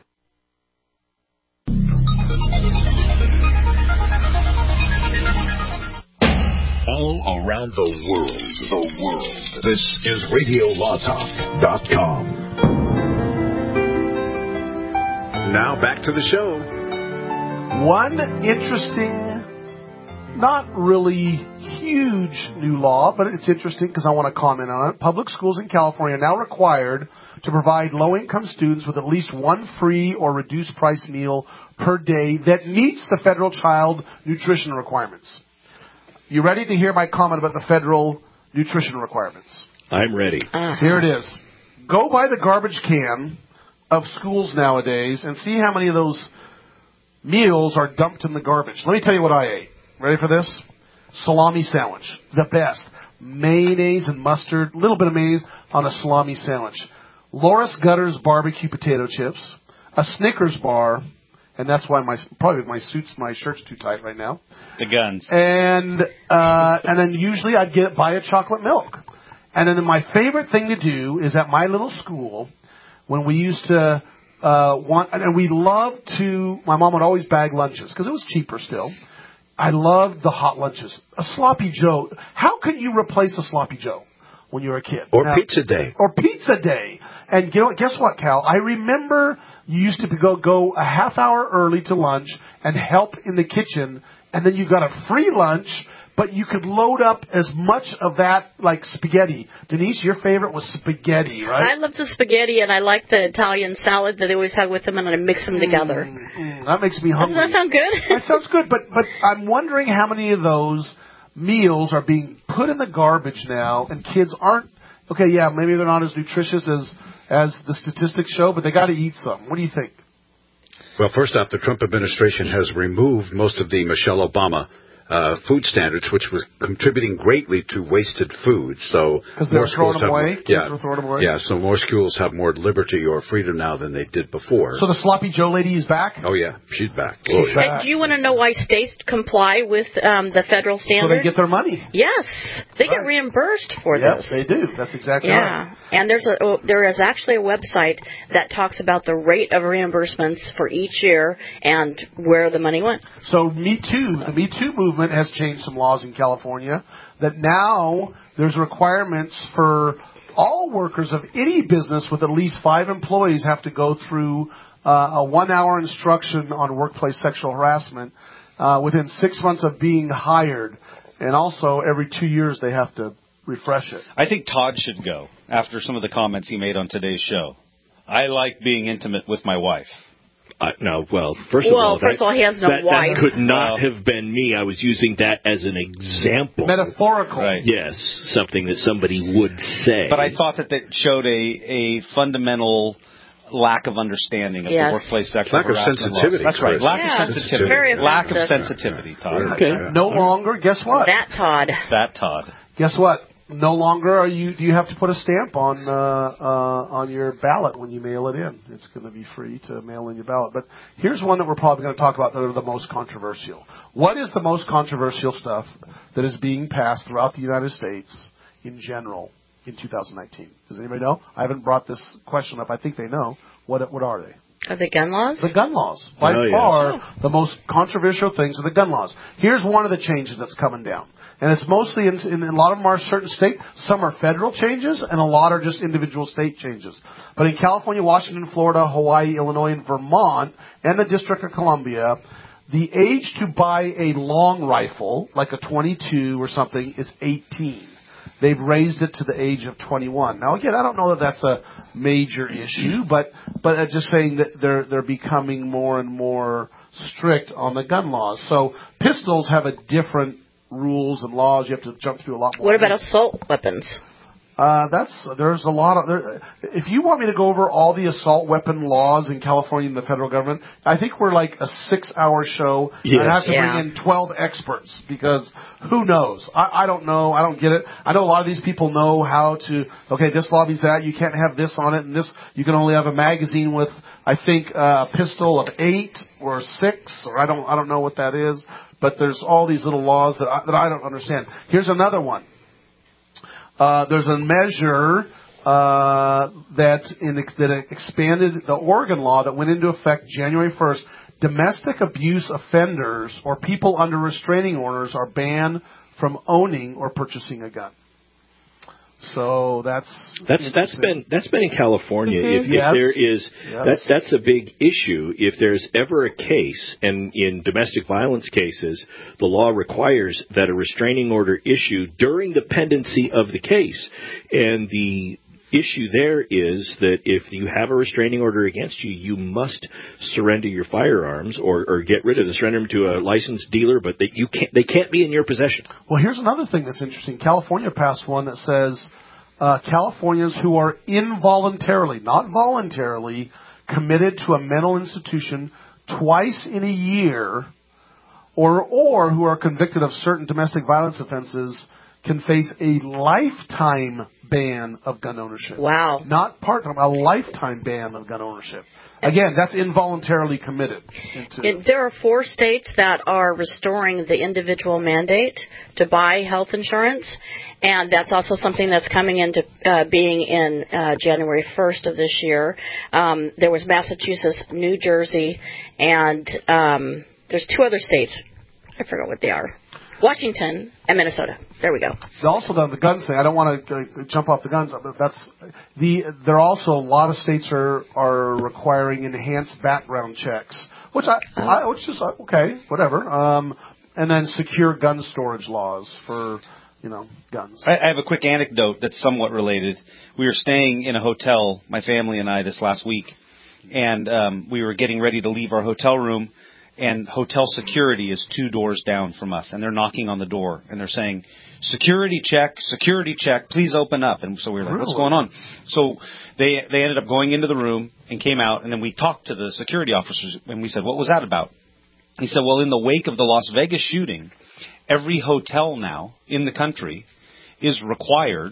Speaker 1: All around the world, the world. This is radio law talk dot com.
Speaker 4: Now back to the show.
Speaker 3: One interesting, not really huge new law, but it's interesting because I want to comment on it. Public schools in California are now required to provide low-income students with at least one free or reduced price meal per day that meets the federal child nutrition requirements. You ready to hear my comment about the federal nutrition requirements?
Speaker 5: I'm ready.
Speaker 3: Uh-huh. Here it is. Go by the garbage can of schools nowadays and see how many of those meals are dumped in the garbage. Let me tell you what I ate. Ready for this? Salami sandwich. The best. Mayonnaise and mustard. A little bit of mayonnaise on a salami sandwich. Loris Gutter's barbecue potato chips. A Snickers bar. And that's why my probably my suit's my shirt's too tight right now.
Speaker 6: The guns.
Speaker 3: And uh, and then usually I'd get buy a chocolate milk. And then my favorite thing to do is at my little school when we used to uh, want and we loved to. My mom would always bag lunches because it was cheaper still. I loved the hot lunches. A sloppy Joe. How could you replace a sloppy Joe when you were a kid?
Speaker 4: Or
Speaker 3: now,
Speaker 4: pizza day.
Speaker 3: Or pizza day. And you know, guess what, Cal? I remember you used to go go a half hour early to lunch and help in the kitchen, and then you got a free lunch but you could load up as much of that like spaghetti. Denise, your favorite was spaghetti, right?
Speaker 7: I love the spaghetti, and I like the Italian salad that they always have with them, and I mix them together.
Speaker 3: Mm, that makes me hungry.
Speaker 7: Doesn't that sound good?
Speaker 3: That sounds good, but but I'm wondering how many of those meals are being put in the garbage now, and kids aren't. Okay, yeah, maybe they're not as nutritious as as the statistics show, but they got to eat some. What do you think?
Speaker 4: Well, first off, the Trump administration has removed most of the Michelle Obama uh, food standards, which was contributing greatly to wasted food. So
Speaker 3: because they're throwing them away.
Speaker 4: More, yeah,
Speaker 3: throwing them away.
Speaker 4: Yeah. So more schools have more liberty or freedom now than they did before.
Speaker 3: So the Sloppy Joe lady is back.
Speaker 4: Oh yeah, she's back.
Speaker 3: She's
Speaker 4: oh, yeah.
Speaker 3: back.
Speaker 7: And do you want to know why states comply with um, the federal standard?
Speaker 3: So they get their money.
Speaker 7: Yes, they
Speaker 3: right.
Speaker 7: get reimbursed for
Speaker 3: yep,
Speaker 7: this.
Speaker 3: They do. That's exactly
Speaker 7: yeah.
Speaker 3: right.
Speaker 7: And there's a oh, there is actually a website that talks about the rate of reimbursements for each year and where the money went.
Speaker 3: So Me Too, the Me Too movement has changed some laws in California that now there's requirements for all workers of any business with at least five employees have to go through uh, a one-hour instruction on workplace sexual harassment uh, within six months of being hired, and also every two years they have to refresh it.
Speaker 6: I think Todd should go after some of the comments he made on today's show. I like being intimate with my wife.
Speaker 5: Uh, no, well, first of
Speaker 7: well,
Speaker 5: all,
Speaker 7: first
Speaker 5: that,
Speaker 7: of all, he has no
Speaker 5: that,
Speaker 7: wife.
Speaker 5: that could not
Speaker 6: Well,
Speaker 5: have been me. I was using that as an example.
Speaker 3: Metaphorical.
Speaker 6: Right.
Speaker 5: Yes, something that somebody would say.
Speaker 6: But I thought that that showed a, a fundamental lack of understanding of
Speaker 7: Yes.
Speaker 6: the workplace sexual
Speaker 4: Lack of
Speaker 6: harassment
Speaker 4: sensitivity,
Speaker 6: laws. That's right.
Speaker 4: Chris.
Speaker 6: Lack
Speaker 7: Yeah,
Speaker 6: of sensitivity.
Speaker 7: very
Speaker 6: Lack of
Speaker 7: offensive.
Speaker 6: sensitivity, Todd.
Speaker 5: Okay.
Speaker 3: No longer, guess what?
Speaker 7: That Todd.
Speaker 6: That Todd.
Speaker 3: Guess what? No longer are you. Do you have to put a stamp on uh, uh, on your ballot when you mail it in? It's going to be free to mail in your ballot. But here's one that we're probably going to talk about that are the most controversial. What is the most controversial stuff that is being passed throughout the United States in general in two thousand nineteen? Does anybody know? I haven't brought this question up. I think they know. What what are they?
Speaker 7: Are the gun laws?
Speaker 3: The gun laws. By
Speaker 5: Oh, yes.
Speaker 3: far, the most controversial things are the gun laws. Here's one of the changes that's coming down. And it's mostly, in, in, in a lot of them are certain states. Some are federal changes, and a lot are just individual state changes. But in California, Washington, Florida, Hawaii, Illinois, and Vermont, and the District of Columbia, the age to buy a long rifle, like a twenty-two or something, is eighteen. They've raised it to the age of twenty-one. Now, again, I don't know that that's a major issue, but but uh, just saying that they're they're becoming more and more strict on the gun laws. So pistols have a different rules and laws. You have to jump through a lot more.
Speaker 7: What about assault weapons?
Speaker 3: Uh, that's there's a lot of. There, if you want me to go over all the assault weapon laws in California and the federal government, I think we're like a six-hour show.
Speaker 5: Yes.
Speaker 3: And I have to
Speaker 7: Yeah.
Speaker 3: bring in twelve experts because who knows? I, I don't know. I don't get it. I know a lot of these people know how to. Okay, this law means that you can't have this on it, and this you can only have a magazine with I think a pistol of eight or six, or I don't I don't know what that is. But there's all these little laws that I, that I don't understand. Here's another one. Uh, there's a measure uh, that in, that expanded the Oregon law that went into effect January first. Domestic abuse offenders or people under restraining orders are banned from owning or purchasing a gun. So that's
Speaker 5: That's that's been that's been in California.
Speaker 3: Mhm.
Speaker 5: If,
Speaker 3: Yes.
Speaker 5: if there is
Speaker 3: Yes.
Speaker 5: that that's a big issue. If there's ever a case, and in domestic violence cases, the law requires that a restraining order issue during the pendency of the case, and the issue there is that if you have a restraining order against you, you must surrender your firearms or, or get rid of them, surrender them to a licensed dealer, but that you can't, they can't be in your possession.
Speaker 3: Well, here's another thing that's interesting. California passed one that says uh, Californians who are involuntarily, not voluntarily, committed to a mental institution twice in a year, or or who are convicted of certain domestic violence offenses can face a lifetime ban of gun ownership.
Speaker 7: Wow.
Speaker 3: Not part-time, a lifetime ban of gun ownership. Again, that's involuntarily committed. Into
Speaker 7: It, there are four states that are restoring the individual mandate to buy health insurance, and that's also something that's coming into uh, being in uh, January first of this year. Um, there was Massachusetts, New Jersey, and um, there's two other states. I forgot what they are. Washington and Minnesota. There we go.
Speaker 3: Also, the, the guns thing. I don't want to uh, jump off the guns. But that's the. There are also a lot of states are are requiring enhanced background checks, which I, I which is uh, okay, whatever. Um, and then secure gun storage laws for, you know, guns.
Speaker 6: I, I have a quick anecdote that's somewhat related. We were staying in a hotel, my family and I, this last week, and um, we were getting ready to leave our hotel room, and hotel security is two doors down from us, and they're knocking on the door, and they're saying, security check, security check, please open up. And so we were like, really? What's going on? So they they ended up going into the room and came out, and then we talked to the security officers, and we said, what was that about? He said, well, in the wake of the Las Vegas shooting, every hotel now in the country is required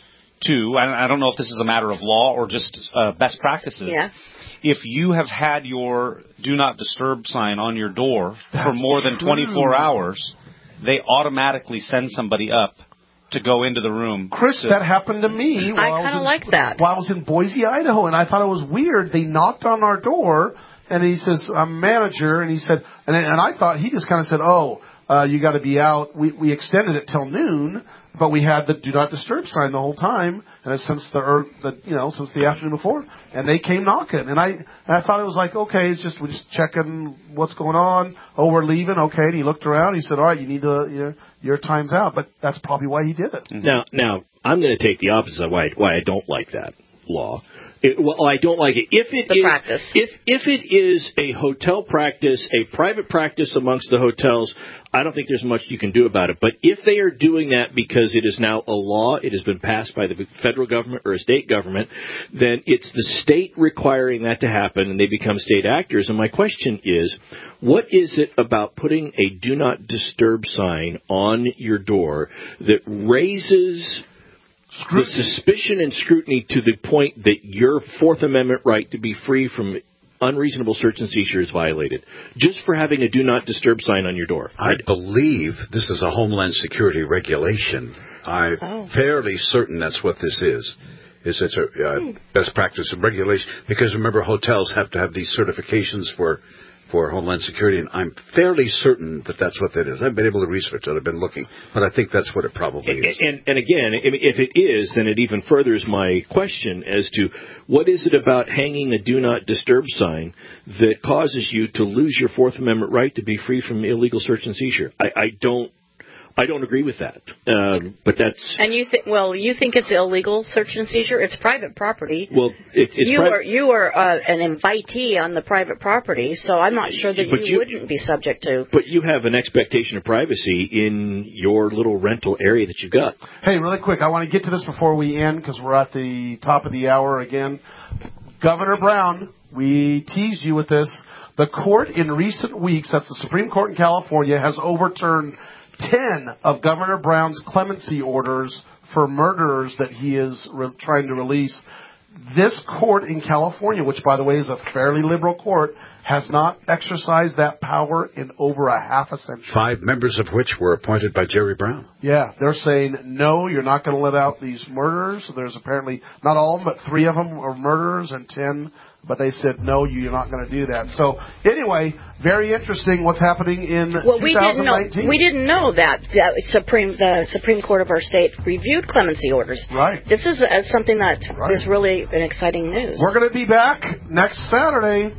Speaker 6: to, I don't know if this is a matter of law or just uh, best practices.
Speaker 7: Yeah.
Speaker 6: If you have had your do not disturb sign on your door
Speaker 3: That's
Speaker 6: for more than
Speaker 3: true.
Speaker 6: twenty-four hours, they automatically send somebody up to go into the room.
Speaker 3: Chris,
Speaker 6: to,
Speaker 3: that happened to me. While
Speaker 7: I kind of
Speaker 3: in,
Speaker 7: like that.
Speaker 3: While I was in Boise, Idaho, and I thought it was weird. They knocked on our door, and he says, I'm manager, and he said, and, and I thought he just kind of said, oh, uh, you got to be out. We, we extended it till noon, but we had the do not disturb sign the whole time, and it's since the, er, the you know since the afternoon before, and they came knocking, and I and I thought it was like, okay, it's just we're just checking what's going on. Oh, we're leaving, okay. And he looked around, he said, all right, you need to your your time's out, but that's probably why he did it.
Speaker 5: Mm-hmm. Now, now I'm going to take the opposite of why why I don't like that law. It, well, I don't like it. If it
Speaker 7: the
Speaker 5: is,
Speaker 7: practice.
Speaker 5: If if it is a hotel practice, a private practice amongst the hotels, I don't think there's much you can do about it. But if they are doing that because it is now a law, it has been passed by the federal government or a state government, then it's the state requiring that to happen, and they become state actors. And my question is, what is it about putting a do not disturb sign on your door that raises Scrutiny. the suspicion and scrutiny to the point that your Fourth Amendment right to be free from unreasonable search and seizure is violated, just for having a do not disturb sign on your door?
Speaker 4: I believe this is a Homeland Security regulation. I'm oh. fairly certain that's what this is. Is it's a uh, hmm. best practice of regulation, because remember, hotels have to have these certifications for for Homeland Security, and I'm fairly certain that that's what that is. I haven't been able to research it. I've been looking, but I think that's what it probably is.
Speaker 5: And, and, and again, if it is, then it even furthers my question as to what is it about hanging a do not disturb sign that causes you to lose your Fourth Amendment right to be free from illegal search and seizure? I, I don't. I don't agree with that, um, but that's...
Speaker 7: And you think, well, you think it's illegal search and seizure? It's private property.
Speaker 5: Well, it, it's...
Speaker 7: You
Speaker 5: pri-
Speaker 7: are, you are uh, an invitee on the private property, so I'm not sure that you, you wouldn't be subject to...
Speaker 5: But you have an expectation of privacy in your little rental area that you've got.
Speaker 3: Hey, really quick, I want to get to this before we end, because we're at the top of the hour again. Governor Brown, we teased you with this. The court in recent weeks, that's the Supreme Court in California, has overturned ten of Governor Brown's clemency orders for murderers that he is re- trying to release. This court in California, which, by the way, is a fairly liberal court, has not exercised that power in over a half a century.
Speaker 4: Five members of which were appointed by Jerry Brown.
Speaker 3: Yeah, they're saying, no, you're not going to let out these murderers. There's apparently, not all of them, but three of them are murderers and ten. But they said, no, you're not going to do that. So, anyway, very interesting what's happening in
Speaker 7: well,
Speaker 3: twenty nineteen.
Speaker 7: We didn't know, we didn't know that uh, Supreme, the Supreme Court of our state reviewed clemency orders.
Speaker 3: Right.
Speaker 7: This is uh, something that right. is really an exciting news.
Speaker 3: We're going to be back next Saturday.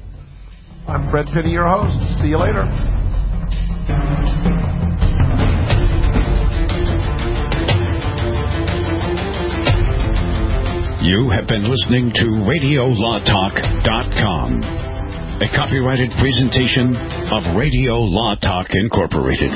Speaker 3: I'm Fred Penny, your host. See you later.
Speaker 2: You have been listening to radio law talk dot com, a copyrighted presentation of Radio Law Talk Incorporated.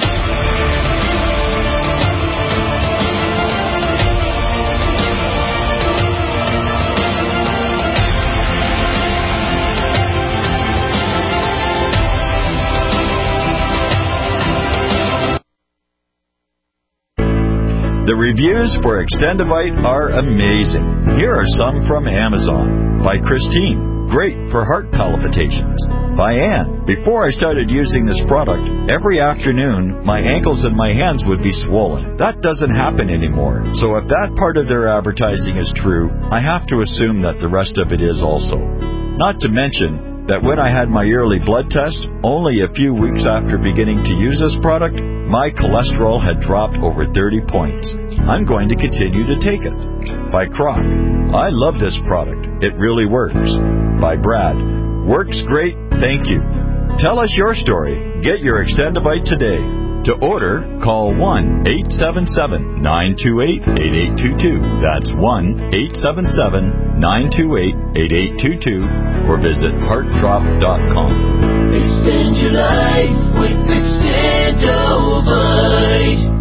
Speaker 11: The reviews for Extendivite are amazing. Here are some from Amazon. By Christine, great for heart palpitations. By Ann, before I started using this product, every afternoon my ankles and my hands would be swollen. That doesn't happen anymore. So if that part of their advertising is true, I have to assume that the rest of it is also. Not to mention that when I had my yearly blood test, only a few weeks after beginning to use this product, my cholesterol had dropped over thirty points. I'm going to continue to take it. By Croc, I love this product. It really works. By Brad, works great, thank you. Tell us your story. Get your Extendivite today. To order, call one eight seven seven, nine two eight, eight eight two two. That's one eight seven seven, nine two eight, eight eight two two or visit heart drop dot com.
Speaker 12: Extend your life with Extendovite.